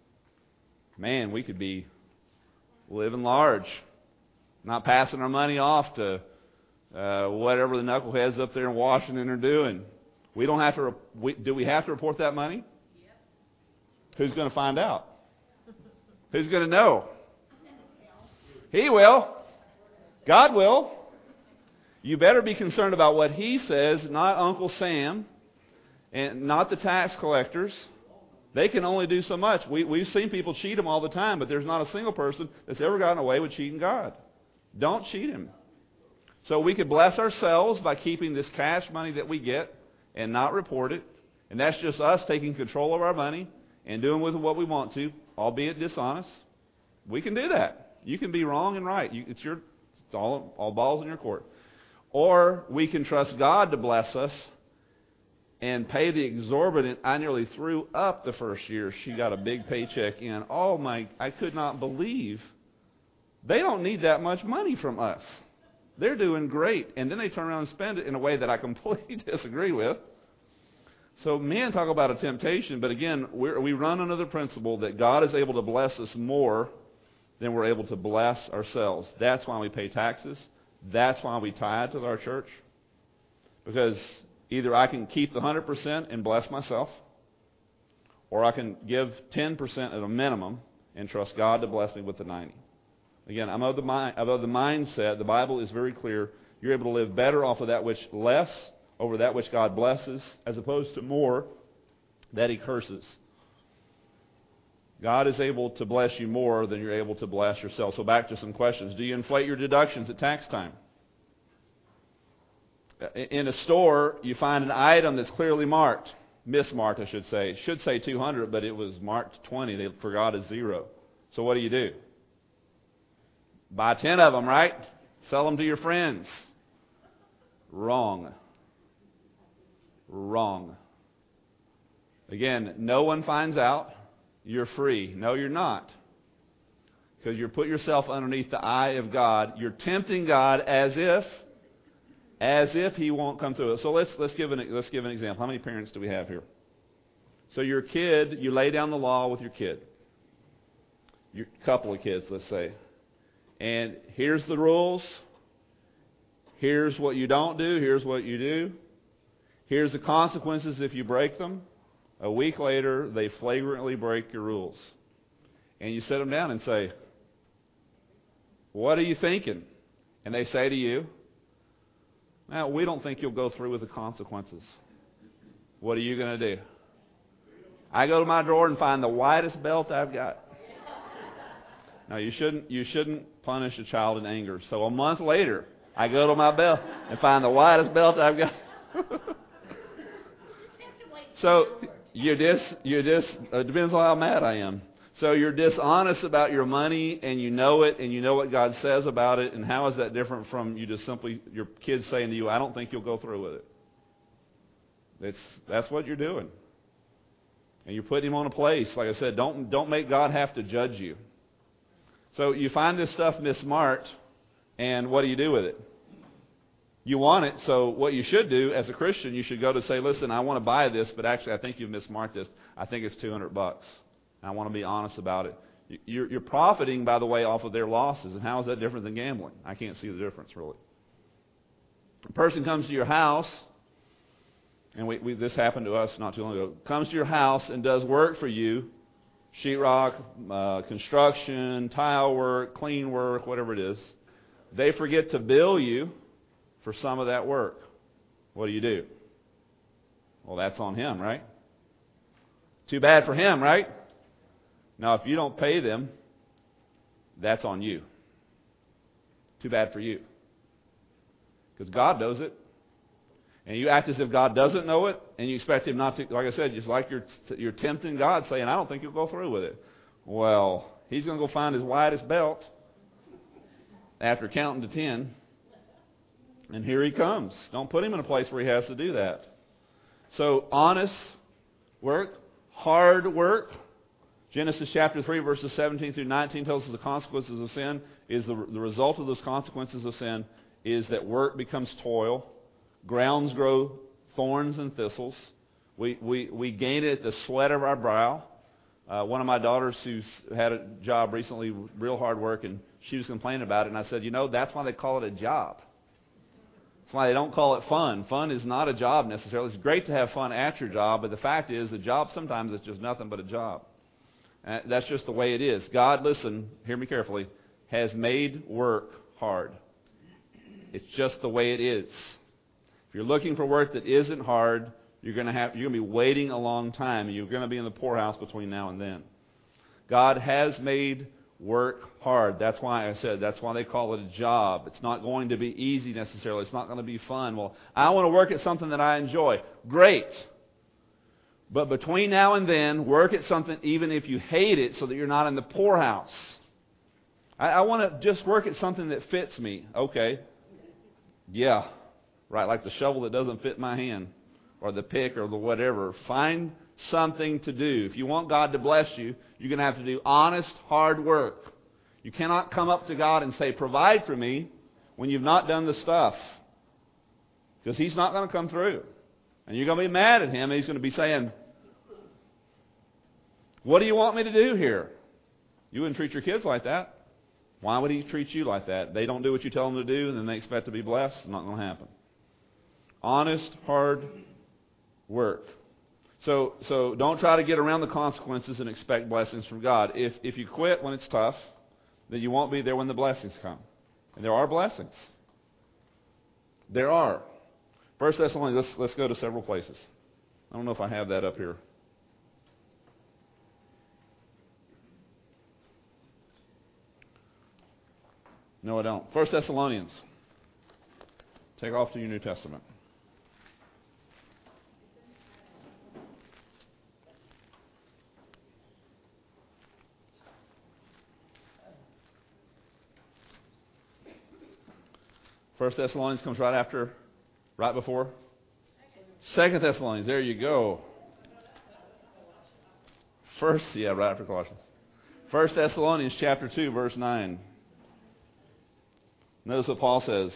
Man, we could be living large, not passing our money off to uh, whatever the knuckleheads up there in Washington are doing. We don't have to. We, do we have to report that money? Yep. Who's going to find out? Who's going to know? He will. God will. You better be concerned about what he says, not Uncle Sam, and not the tax collectors. They can only do so much. We, we've seen people cheat him all the time, but there's not a single person that's ever gotten away with cheating God. Don't cheat him. So we could bless ourselves by keeping this cash money that we get and not report it. And that's just us taking control of our money and doing with it what we want to, albeit dishonest. We can do that. You can be wrong and right. You, it's your, it's all, all balls in your court. Or we can trust God to bless us and pay the exorbitant. I nearly threw up the first year she got a big paycheck in. Oh my, I could not believe. They don't need that much money from us. They're doing great. And then they turn around and spend it in a way that I completely disagree with. So men talk about a temptation, but again, we're, we run under the principle that God is able to bless us more than we're able to bless ourselves. That's why we pay taxes. That's why we tithe to our church. Because either I can keep the one hundred percent and bless myself, or I can give ten percent at a minimum and trust God to bless me with the ninety. Again, I'm of the, mind, I'm of the mindset, the Bible is very clear, you're able to live better off of that which less over that which God blesses, as opposed to more that he curses. God is able to bless you more than you're able to bless yourself. So back to some questions. Do you inflate your deductions at tax time? In a store, you find an item that's clearly marked. Mismarked, I should say. It should say two hundred, but it was marked twenty. They forgot a zero. So what do you do? Buy ten of them, right? Sell them to your friends. Wrong. Wrong. Again, no one finds out. You're free. No, you're not. Because you're put yourself underneath the eye of God. You're tempting God as if, as if he won't come through it. So let's let's give an let's give an example. How many parents do we have here? So your kid, you lay down the law with your kid. Your couple of kids, let's say. And here's the rules. Here's what you don't do. Here's what you do. Here's the consequences if you break them. A week later, they flagrantly break your rules. And you sit them down and say, what are you thinking? And they say to you, now, we don't think you'll go through with the consequences. What are you going to do? I go to my drawer and find the widest belt I've got. No, you shouldn't, you shouldn't punish a child in anger. So a month later, I go to my belt and find the widest belt I've got. So you dis, you dis, it depends on how mad I am. So you're dishonest about your money, and you know it, and you know what God says about it, and how is that different from you just simply, your kids saying to you, I don't think you'll go through with it. It's, that's what you're doing. And you're putting him on a place. Like I said, don't, don't make God have to judge you. So you find this stuff mismarked, and what do you do with it? You want it, so what you should do as a Christian, you should go to say, listen, I want to buy this, but actually I think you've mismarked this. I think it's two hundred bucks. I want to be honest about it. You're, you're profiting, by the way, off of their losses. And how is that different than gambling? I can't see the difference, really. A person comes to your house, and we, we, this happened to us not too long ago, comes to your house and does work for you, sheetrock, uh, construction, tile work, clean work, whatever it is. They forget to bill you for some of that work. What do you do? Well, that's on him, right? Too bad for him, right? Now, if you don't pay them, that's on you. Too bad for you. Because God knows it. And you act as if God doesn't know it, and you expect Him not to, like I said, just like you're, you're tempting God, saying, I don't think you'll go through with it. Well, He's going to go find His widest belt after counting to ten. And here He comes. Don't put Him in a place where He has to do that. So, honest work, hard work. Genesis chapter three, verses seventeen through nineteen tells us the consequences of sin is the, the result of those consequences of sin is that work becomes toil. Grounds grow thorns and thistles. We, we, we gain it at the sweat of our brow. Uh, one of my daughters who's had a job recently, real hard work, and she was complaining about it. And I said, you know, that's why they call it a job. That's why they don't call it fun. Fun is not a job necessarily. It's great to have fun at your job, but the fact is a job sometimes is just nothing but a job. And that's just the way it is. God, listen, hear me carefully, has made work hard. It's just the way it is. If you're looking for work that isn't hard, you're going to have you're going to be waiting a long time, and you're going to be in the poorhouse between now and then. God has made work hard. That's why I said that's why they call it a job. It's not going to be easy necessarily. It's not going to be fun. Well, I want to work at something that I enjoy. Great. But between now and then, work at something even if you hate it so that you're not in the poorhouse. I, I want to just work at something that fits me. Okay. Yeah. Right, like the shovel that doesn't fit my hand, or the pick, or the whatever. Find something to do. If you want God to bless you, you're going to have to do honest, hard work. You cannot come up to God and say, provide for me, when you've not done the stuff. Because He's not going to come through. And you're going to be mad at Him, and He's going to be saying, what do you want me to do here? You wouldn't treat your kids like that. Why would He treat you like that? They don't do what you tell them to do, and then they expect to be blessed. It's not going to happen. Honest, hard work. So, so don't try to get around the consequences and expect blessings from God. If if you quit when it's tough, then you won't be there when the blessings come. And there are blessings. There are. First Thessalonians, let's, let's go to several places. I don't know if I have that up here. No, I don't. First Thessalonians. Take off to your New Testament. First Thessalonians comes right after, right before. Second Thessalonians, there you go. First, yeah, right after Colossians. First Thessalonians chapter two, verse nine. Notice what Paul says.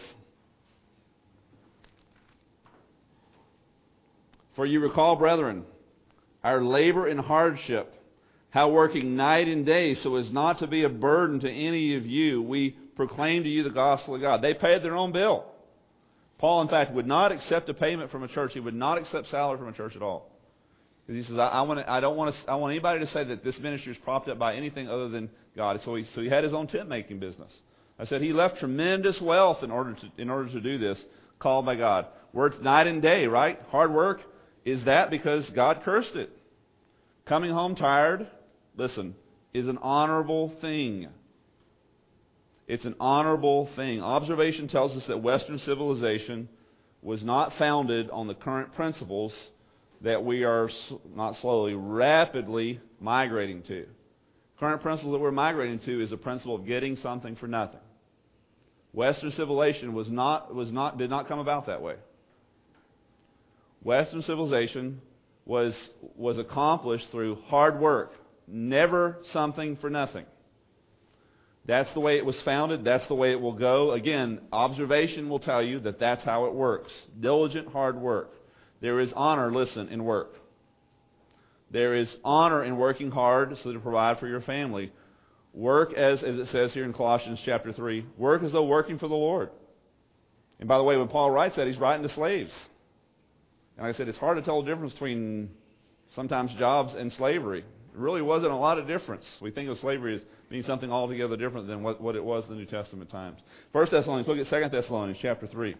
For you recall, brethren, our labor and hardship, how working night and day so as not to be a burden to any of you, we proclaim to you the gospel of God. They paid their own bill. Paul, in fact, would not accept a payment from a church. He would not accept salary from a church at all. Because he says, I, I, want to, I don't want to, I want anybody to say that this ministry is propped up by anything other than God. So he, so he had his own tent making business. I said he left tremendous wealth in order to in order to do this, called by God. Worked night and day, right? Hard work. Is that because God cursed it? Coming home tired, listen, is an honorable thing. It's an honorable thing. Observation tells us that Western civilization was not founded on the current principles that we are not slowly, rapidly migrating to. Current principle that we're migrating to is the principle of getting something for nothing. Western civilization was not was not did not come about that way. Western civilization was was accomplished through hard work, never something for nothing. That's the way it was founded. That's the way it will go. Again, observation will tell you that that's how it works. Diligent, hard work. There is honor, listen, in work. There is honor in working hard so to provide for your family. Work as, as it says here in Colossians chapter three, work as though working for the Lord. And by the way, when Paul writes that, he's writing to slaves. And like I said, it's hard to tell the difference between sometimes jobs and slavery. It really wasn't a lot of difference. We think of slavery as being something altogether different than what, what it was in the New Testament times. First Thessalonians, look at Second Thessalonians chapter three.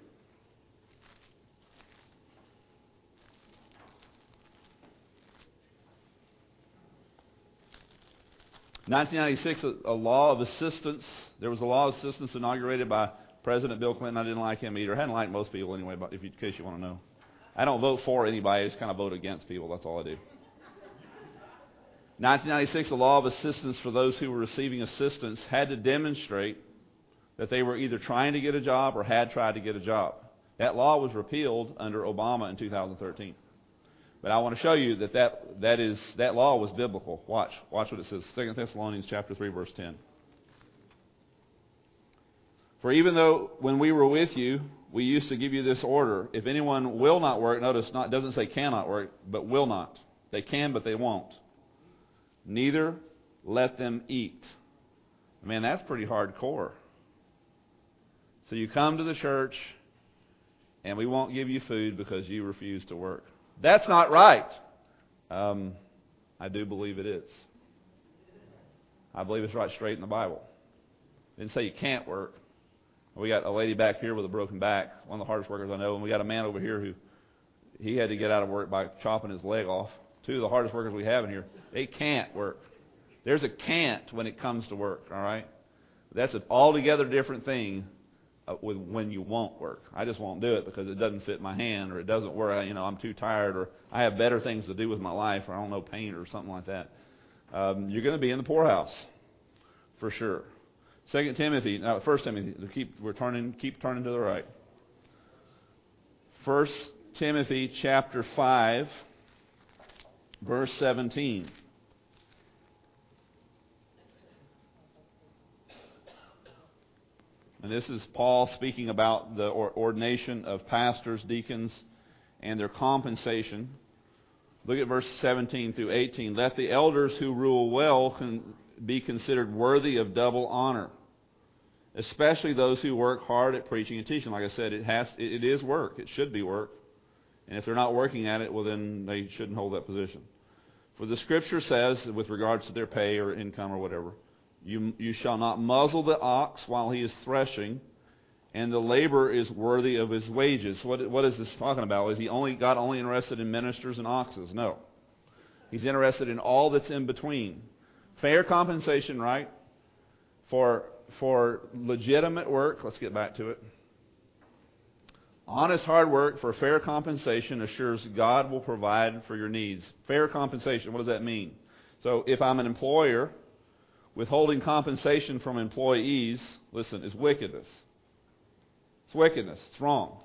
nineteen ninety-six, a, a law of assistance. There was a law of assistance inaugurated by President Bill Clinton. I didn't like him either. I hadn't liked most people anyway, but if you, in case you want to know. I don't vote for anybody. I just kind of vote against people. That's all I do. nineteen ninety-six, a law of assistance for those who were receiving assistance had to demonstrate that they were either trying to get a job or had tried to get a job. That law was repealed under Obama in two thousand thirteen. But I want to show you that that, that, is, that law was biblical. Watch. Watch what it says. Second Thessalonians chapter three, verse ten. For even though when we were with you, we used to give you this order. If anyone will not work, notice not doesn't say cannot work, but will not. They can, but they won't. Neither let them eat. Man, that's pretty hardcore. So you come to the church, and we won't give you food because you refuse to work. That's not right. Um, I do believe it is. I believe it's right straight in the Bible. It didn't say you can't work. We got a lady back here with a broken back, one of the hardest workers I know, and we got a man over here who he had to get out of work by chopping his leg off. Two of the hardest workers we have in here, they can't work. There's a can't when it comes to work, all right? That's an altogether different thing uh, with when you won't work. I just won't do it because it doesn't fit my hand, or it doesn't work. You know, I'm too tired, or I have better things to do with my life, or I don't know, paint or something like that. Um, you're going to be in the poorhouse for sure. Second Timothy, no, First Timothy. Keep we're turning, keep turning to the right. First Timothy chapter five, verse seventeen. And this is Paul speaking about the ordination of pastors, deacons, and their compensation. Look at verse seventeen through eighteen. Let the elders who rule well con- be considered worthy of double honor, especially those who work hard at preaching and teaching. Like I said, it has it, it is work. It should be work. And if they're not working at it, well, then they shouldn't hold that position. For the Scripture says, with regards to their pay or income or whatever, you, you shall not muzzle the ox while he is threshing, and the laborer is worthy of his wages. What, what is this talking about? Is he only God only interested in ministers and oxes? No. He's interested in all that's in between. Fair compensation, right? For, for legitimate work. Let's get back to it. Honest hard work for fair compensation assures God will provide for your needs. Fair compensation, what does that mean? So if I'm an employer, withholding compensation from employees, listen, is wickedness. It's wickedness. It's wrong.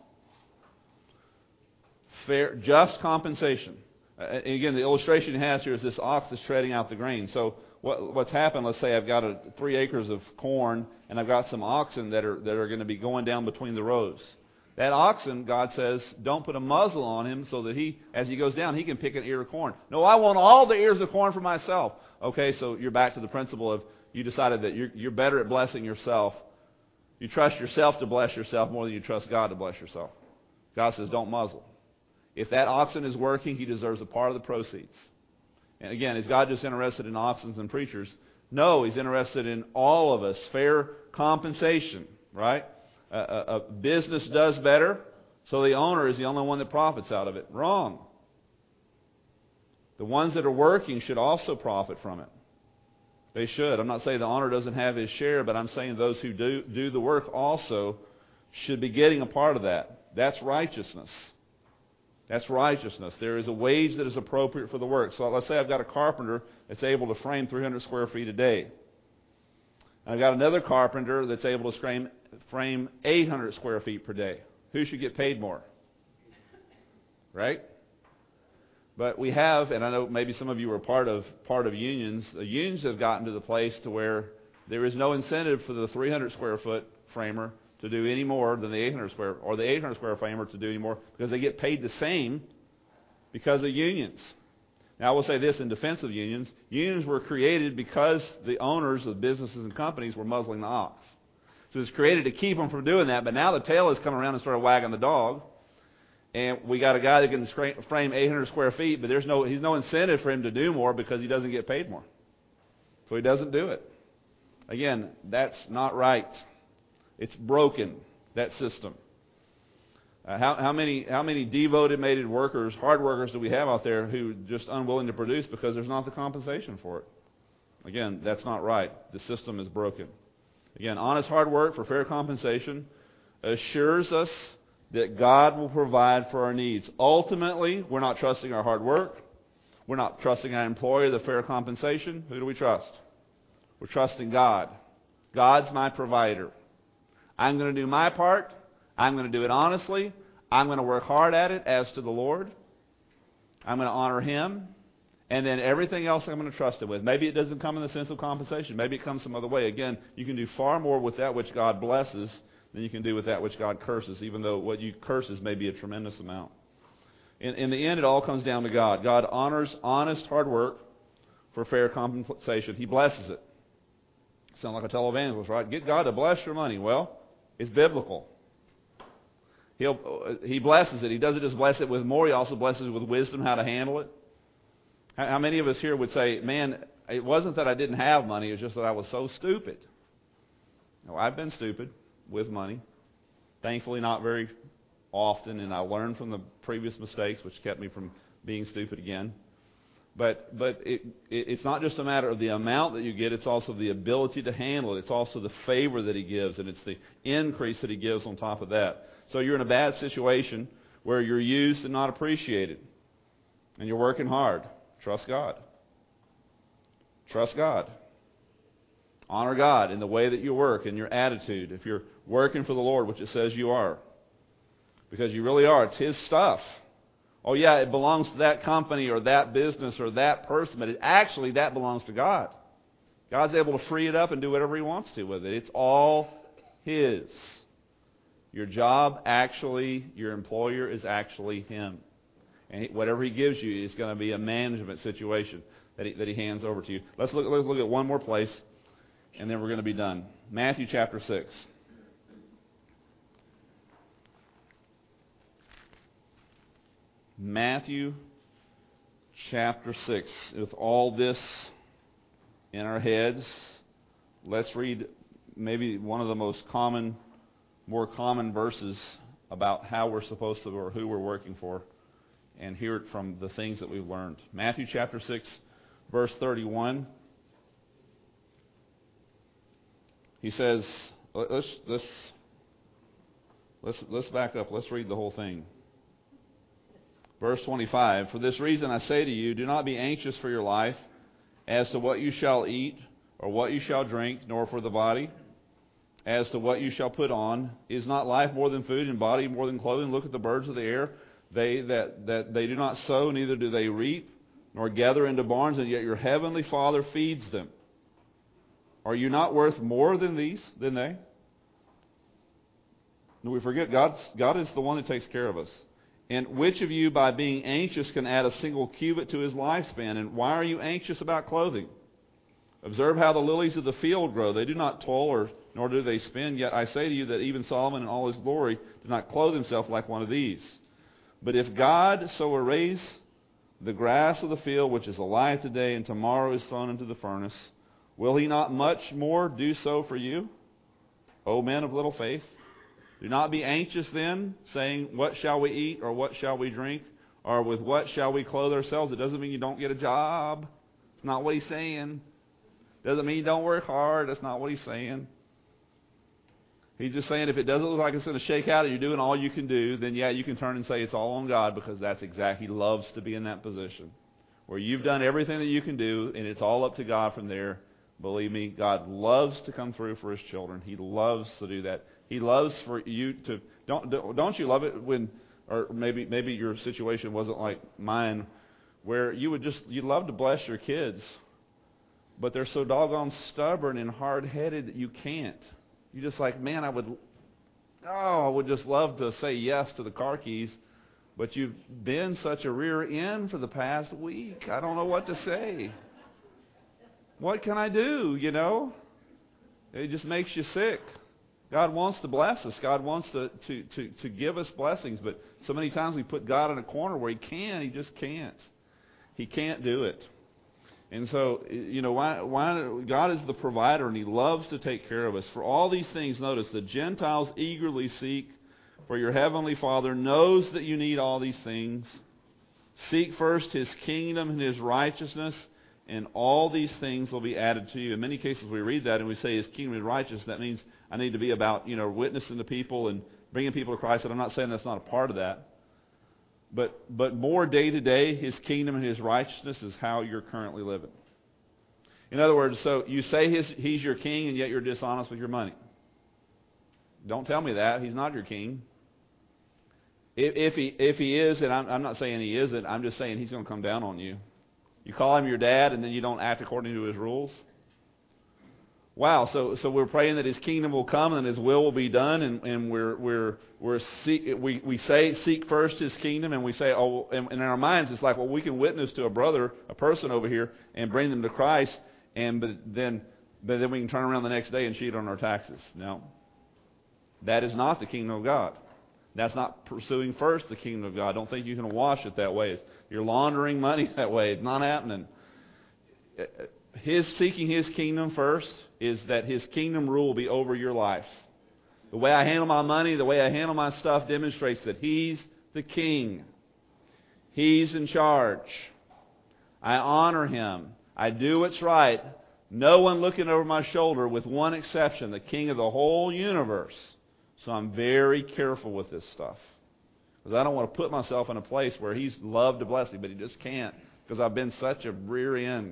Fair, just compensation. Uh, and again, the illustration it has here is this ox is treading out the grain. So what, what's happened, let's say I've got a, three acres of corn, and I've got some oxen that are that are going to be going down between the rows. That oxen, God says, don't put a muzzle on him so that he, as he goes down, he can pick an ear of corn. No, I want all the ears of corn for myself. Okay, so you're back to the principle of you decided that you're, you're better at blessing yourself. You trust yourself to bless yourself more than you trust God to bless yourself. God says, don't muzzle. If that oxen is working, he deserves a part of the proceeds. And again, is God just interested in oxen and preachers? No, he's interested in all of us. Fair compensation, right? A, a, a business does better, so the owner is the only one that profits out of it. Wrong. The ones that are working should also profit from it. They should. I'm not saying the owner doesn't have his share, but I'm saying those who do, do the work also should be getting a part of that. That's righteousness. That's righteousness. There is a wage that is appropriate for the work. So let's say I've got a carpenter that's able to frame three hundred square feet a day. And I've got another carpenter that's able to frame, frame eight hundred square feet per day. Who should get paid more? Right? But we have, and I know maybe some of you are part of part of unions. The unions have gotten to the place to where There is no incentive for the three hundred square foot framer to do any more than the eight hundred square, or the eight hundred square framer to do any more, because they get paid the same because of unions. Now, I will say this in defense of unions. Unions were created because the owners of businesses and companies were muzzling the ox. So it's created to keep them from doing that, but now the tail has come around and started wagging the dog. And we got a guy that can frame eight hundred square feet, but there's no he's no incentive for him to do more because he doesn't get paid more. So he doesn't do it. Again, that's not right. It's broken, that system. Uh, how, how many how many devoted, mated workers, hard workers do we have out there who are just unwilling to produce because there's not the compensation for it? Again, that's not right. The system is broken. Again, honest hard work for fair compensation assures us that God will provide for our needs. Ultimately, we're not trusting our hard work. We're not trusting our employer, the fair compensation. Who do we trust? We're trusting God. God's my provider. I'm going to do my part. I'm going to do it honestly. I'm going to work hard at it as to the Lord. I'm going to honor Him. And then everything else I'm going to trust Him with. Maybe it doesn't come in the sense of compensation. Maybe it comes some other way. Again, you can do far more with that which God blesses than you can do with that which God curses, even though what you curses may be a tremendous amount. In, in the end, it all comes down to God. God honors honest hard work for fair compensation. He blesses it. Sound like a televangelist, right? Get God to bless your money. Well, it's biblical. He'll, he blesses it. He doesn't just bless it with more. He also blesses it with wisdom, how to handle it. How, how many of us here would say, man, it wasn't that I didn't have money. It was just that I was so stupid. Now, I've been stupid with money. Thankfully, not very often. And I learned from the previous mistakes, which kept me from being stupid again. But but it, it, it's not just a matter of the amount that you get. It's also the ability to handle it. It's also the favor that He gives. And it's the increase that He gives on top of that. So you're in a bad situation where you're used and not appreciated. And you're working hard. Trust God. Trust God. Honor God in the way that you work, in your attitude. If you're working for the Lord, which it says you are. Because you really are. It's His stuff. Oh yeah, it belongs to that company or that business or that person, but it, actually that belongs to God. God's able to free it up and do whatever He wants to with it. It's all His. Your job, actually, your employer is actually Him. And whatever He gives you is going to be a management situation that He, that he hands over to you. Let's look, let's look at one more place, and then we're going to be done. Matthew chapter six. Matthew chapter six. With all this in our heads, let's read maybe one of the most common, more common verses about how we're supposed to, or who we're working for, and hear it from the things that we've learned. Matthew chapter six, verse thirty-one. He says, let's let's let's let's back up. Let's read the whole thing. Verse twenty-five, for this reason I say to you, do not be anxious for your life as to what you shall eat or what you shall drink, nor for the body as to what you shall put on. Is not life more than food and body more than clothing? Look at the birds of the air. They that, that they do not sow, neither do they reap, nor gather into barns, and yet your heavenly Father feeds them. Are you not worth more than these, than they? And we forget God's, God is the one that takes care of us. And which of you, by being anxious, can add a single cubit to his lifespan? And why are you anxious about clothing? Observe how the lilies of the field grow. They do not toil, or nor do they spin. Yet I say to you that even Solomon in all his glory did not clothe himself like one of these. But if God so arrays the grass of the field, which is alive today and tomorrow is thrown into the furnace, will He not much more do so for you, O men of little faith? Do not be anxious then, saying, what shall we eat, or what shall we drink, or with what shall we clothe ourselves? It doesn't mean you don't get a job. It's not what He's saying. It doesn't mean you don't work hard. That's not what He's saying. He's just saying if it doesn't look like it's going to shake out and you're doing all you can do, then yeah, you can turn and say it's all on God, because that's exactly, He loves to be in that position where you've done everything that you can do and it's all up to God from there. Believe me, God loves to come through for His children. He loves to do that. He loves for you to, don't don't you love it when, or maybe maybe your situation wasn't like mine, where you would just, you love to bless your kids, but they're so doggone stubborn and hard-headed that you can't. You're just like, man, I would, oh, I would just love to say yes to the car keys, but you've been such a rear end for the past week. I don't know what to say. What can I do, you know? It just makes you sick. God wants to bless us. God wants to, to, to, to give us blessings, but so many times we put God in a corner where He can, He just can't. He can't do it. And so, you know, why, why God is the provider, and He loves to take care of us. For all these things, notice, the Gentiles eagerly seek, for your heavenly Father knows that you need all these things. Seek first His kingdom and His righteousness, and all these things will be added to you. In many cases we read that and we say His kingdom and righteousness. That means I need to be about, you know, witnessing to people and bringing people to Christ. And I'm not saying that's not a part of that. But but more day to day, His kingdom and His righteousness is how you're currently living. In other words, so you say his, He's your king, and yet you're dishonest with your money. Don't tell me that. He's not your king. If, if he if he is, and I'm, I'm not saying He isn't, I'm just saying He's going to come down on you. You call Him your dad, and then you don't act according to His rules. Wow, so so we're praying that His kingdom will come and His will will be done, and, and we're we're we're seek, we we say seek first His kingdom, and we say oh, and in our minds it's like, well, we can witness to a brother, a person over here, and bring them to Christ, and but then but then we can turn around the next day and cheat on our taxes. No, that is not the kingdom of God. That's not pursuing first the kingdom of God. Don't think you can wash it that way. You're laundering money that way. It's not happening. His seeking His kingdom first is that His kingdom rule will be over your life. The way I handle my money, the way I handle my stuff demonstrates that He's the king. He's in charge. I honor Him. I do what's right. No one looking over my shoulder, with one exception, the King of the whole universe. So I'm very careful with this stuff. Because I don't want to put myself in a place where He's loved to bless me, but He just can't. Because I've been such a rear end.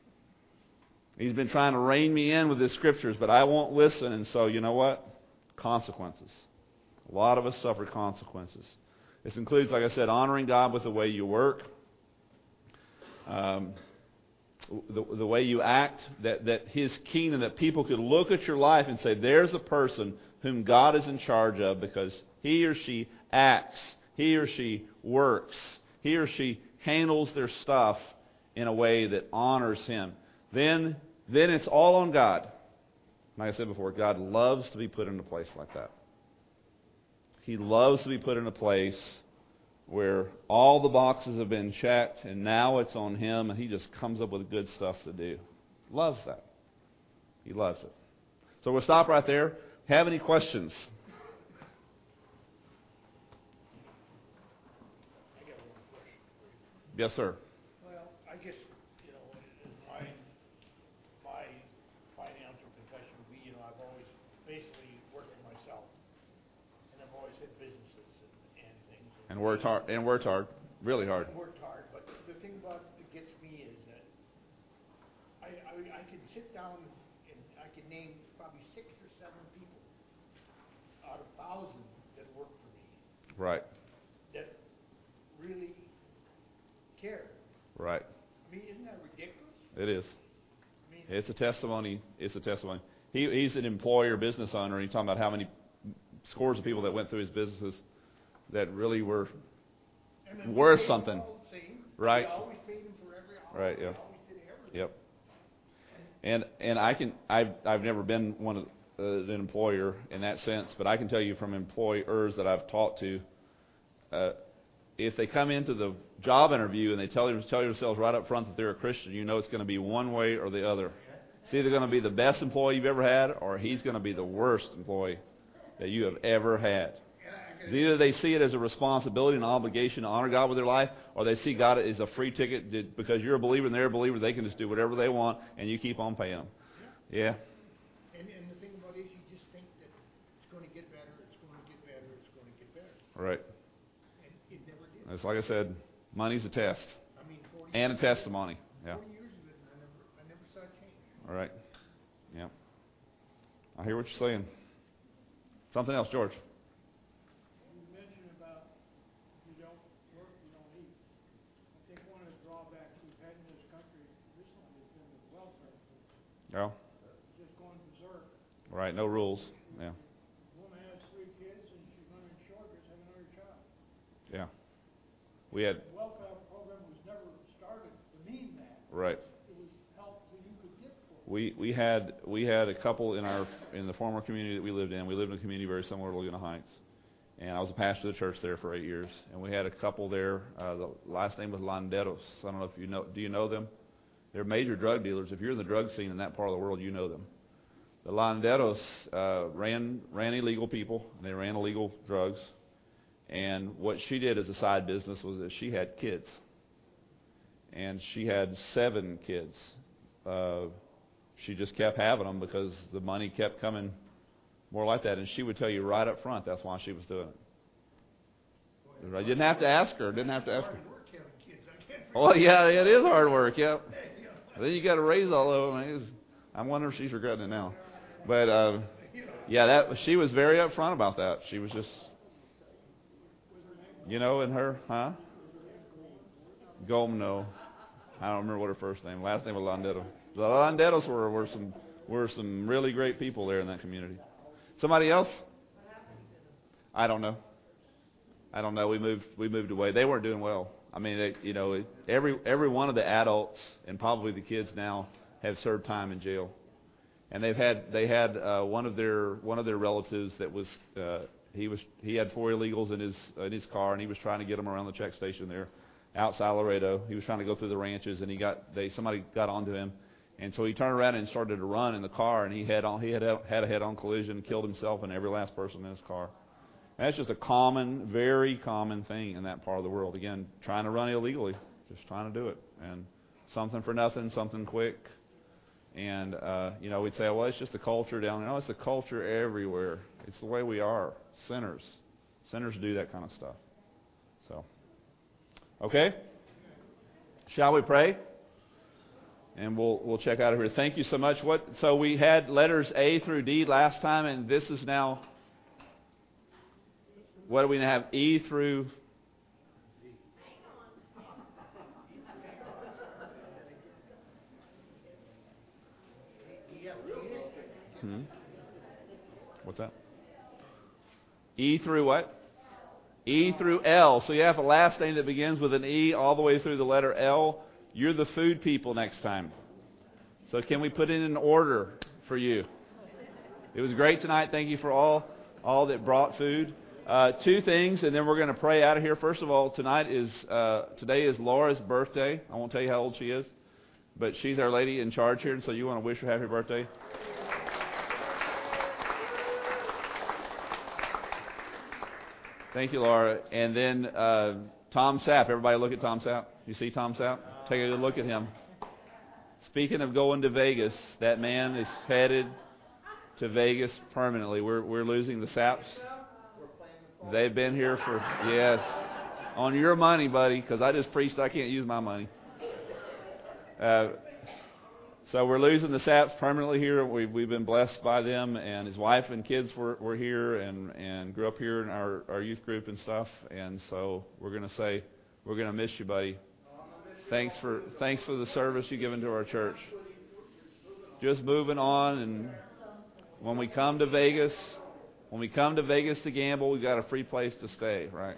He's been trying to rein me in with His scriptures, but I won't listen. And so, you know what? Consequences. A lot of us suffer consequences. This includes, like I said, honoring God with the way you work, um, the, the way you act, that, that His kingdom, that people could look at your life and say, there's a person whom God is in charge of, because he or she acts, he or she works, he or she handles their stuff in a way that honors Him. Then, then it's all on God. Like I said before, God loves to be put in a place like that. He loves to be put in a place where all the boxes have been checked, and now it's on Him, and He just comes up with good stuff to do. Loves that. He loves it. So we'll stop right there. Have any questions? I got one question for you. Yes, sir. Well, I guess, you know, in my, my financial confession would be, you know, I've always basically worked for myself. And I've always had businesses and, and things. And worked hard. And worked hard. Really hard. And worked hard. But the thing about that gets me is that I, I, I can sit down and I can name probably six or seven people out of thousands that work for me. Right. That really care. Right. I mean, isn't that ridiculous? It is. I mean, It's a testimony. It's a testimony. He, he's an employer, business owner, and he's talking about how many scores of people that went through his businesses that really were and then worth we something. all the same. Right. We always paid them for every hour. Right, yeah. We always did everything. Yep. And and I can I've I've never been one of uh, an employer in that sense, but I can tell you from employers that I've talked to, uh, if they come into the job interview and they tell you tell yourselves right up front that they're a Christian, you know it's going to be one way or the other. It's either going to be the best employee you've ever had, or he's going to be the worst employee that you have ever had. It's either they see it as a responsibility and obligation to honor God with their life, or they see God as a free ticket to, because you're a believer and they're a believer, they can just do whatever they want, and you keep on paying them. Yeah. And, and the thing about it is, you just think that it's going to get better, it's going to get better, it's going to get better. Right. And it never did. It's like I said, money's a test I mean, forty and a years, testimony. Yeah. forty years of it, and I never, I never saw it change. All right. Yeah. I hear what you're saying. Something else, George. You mentioned about if you don't work, you don't eat. I think one of the drawbacks we've had in this country recently has been the welfare program. Yeah. just going berserk. Right. No rules. Yeah. Woman has three kids and she's running short, just have another child. Yeah. We had. The welfare program was never started to mean that. Right. It was help that you could get for. We we had we had a couple in our in the former community that we lived in. We lived in a community very similar to Laguna Heights, and I was a pastor of the church there for eight years. And we had a couple there. Uh, the last name was Landeros. I don't know if you know. Do you know them? They're major drug dealers. If you're in the drug scene in that part of the world, you know them. The Landeros uh, ran ran illegal people. And they ran illegal drugs. And what she did as a side business was that she had kids. And she had seven kids. Uh, she just kept having them because the money kept coming more like that. And she would tell you right up front that's why she was doing it. I didn't have to ask her. Didn't have to ask her. Oh, yeah, it is hard work, yeah. Then you got to raise all of them. I wonder if she's regretting it now. But, uh, yeah, that she was very upfront about that. She was just, you know, and her, huh? Gomno. I don't remember what her first name. Last name was Landeros. The Landeros were, were some were some really great people there in that community. Somebody else? I don't know. I don't know. We moved we moved away. They weren't doing well. I mean, they, you know, every every one of the adults and probably the kids now have served time in jail, and they've had they had uh, one of their one of their relatives that was uh, he was he had four illegals in his in his car, and he was trying to get them around the check station there outside Laredo. He was trying to go through the ranches, and he got they somebody got onto him, and so he turned around and started to run in the car, and he had on he had had a head-on collision, killed himself and every last person in his car. And that's just a common, very common thing in that part of the world. Again, trying to run illegally, just trying to do it, and something for nothing, something quick. And uh, you know, we'd say, well, it's just the culture down there. No, it's the culture everywhere. It's the way we are. Sinners, sinners do that kind of stuff. So. Okay? Shall we pray? And we'll we'll check out of here. Thank you so much. What so we had letters A through D last time, and this is now what do we have? E through hmm? What's that? E through what? E through L. So you have a last name that begins with an E all the way through the letter L. You're the food people next time. So can we put it in order for you? It was great tonight. Thank you for all all that brought food. Uh, two things, and then we're going to pray out of here. First of all, tonight is uh, today is Laura's birthday. I won't tell you how old she is, but she's our lady in charge here, and so you want to wish her happy birthday. Thank you, Laura. And then uh, Tom Sapp. Everybody look at Tom Sapp. You see Tom Sapp? Take a good look at him. Speaking of going to Vegas, that man is headed to Vegas permanently. We're we're losing the Sapps. They've been here for, yes, on your money, buddy, because I just preached I can't use my money. Uh, so we're losing the Sapps permanently here. We've, we've been blessed by them, and his wife and kids were, were here and, and grew up here in our, our youth group and stuff. And so we're going to say, we're going to miss you, buddy. Thanks for thanks for the service you've given to our church. Just moving on, and when we come to Vegas, when we come to Vegas to gamble, we've got a free place to stay, right?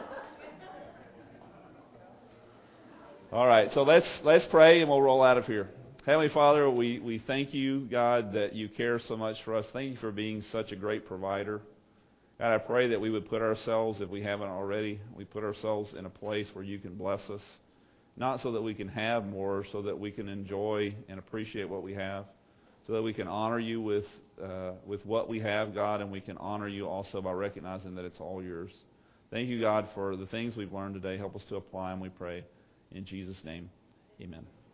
All right, so let's let's pray and we'll roll out of here. Heavenly Father, we, we thank you, God, that you care so much for us. Thank you for being such a great provider. God, I pray that we would put ourselves, if we haven't already, we put ourselves in a place where you can bless us. Not so that we can have more, so that we can enjoy and appreciate what we have. So that we can honor you with uh, with what we have, God, and we can honor you also by recognizing that it's all yours. Thank you, God, for the things we've learned today. Help us to apply them, we pray. In Jesus' name, amen.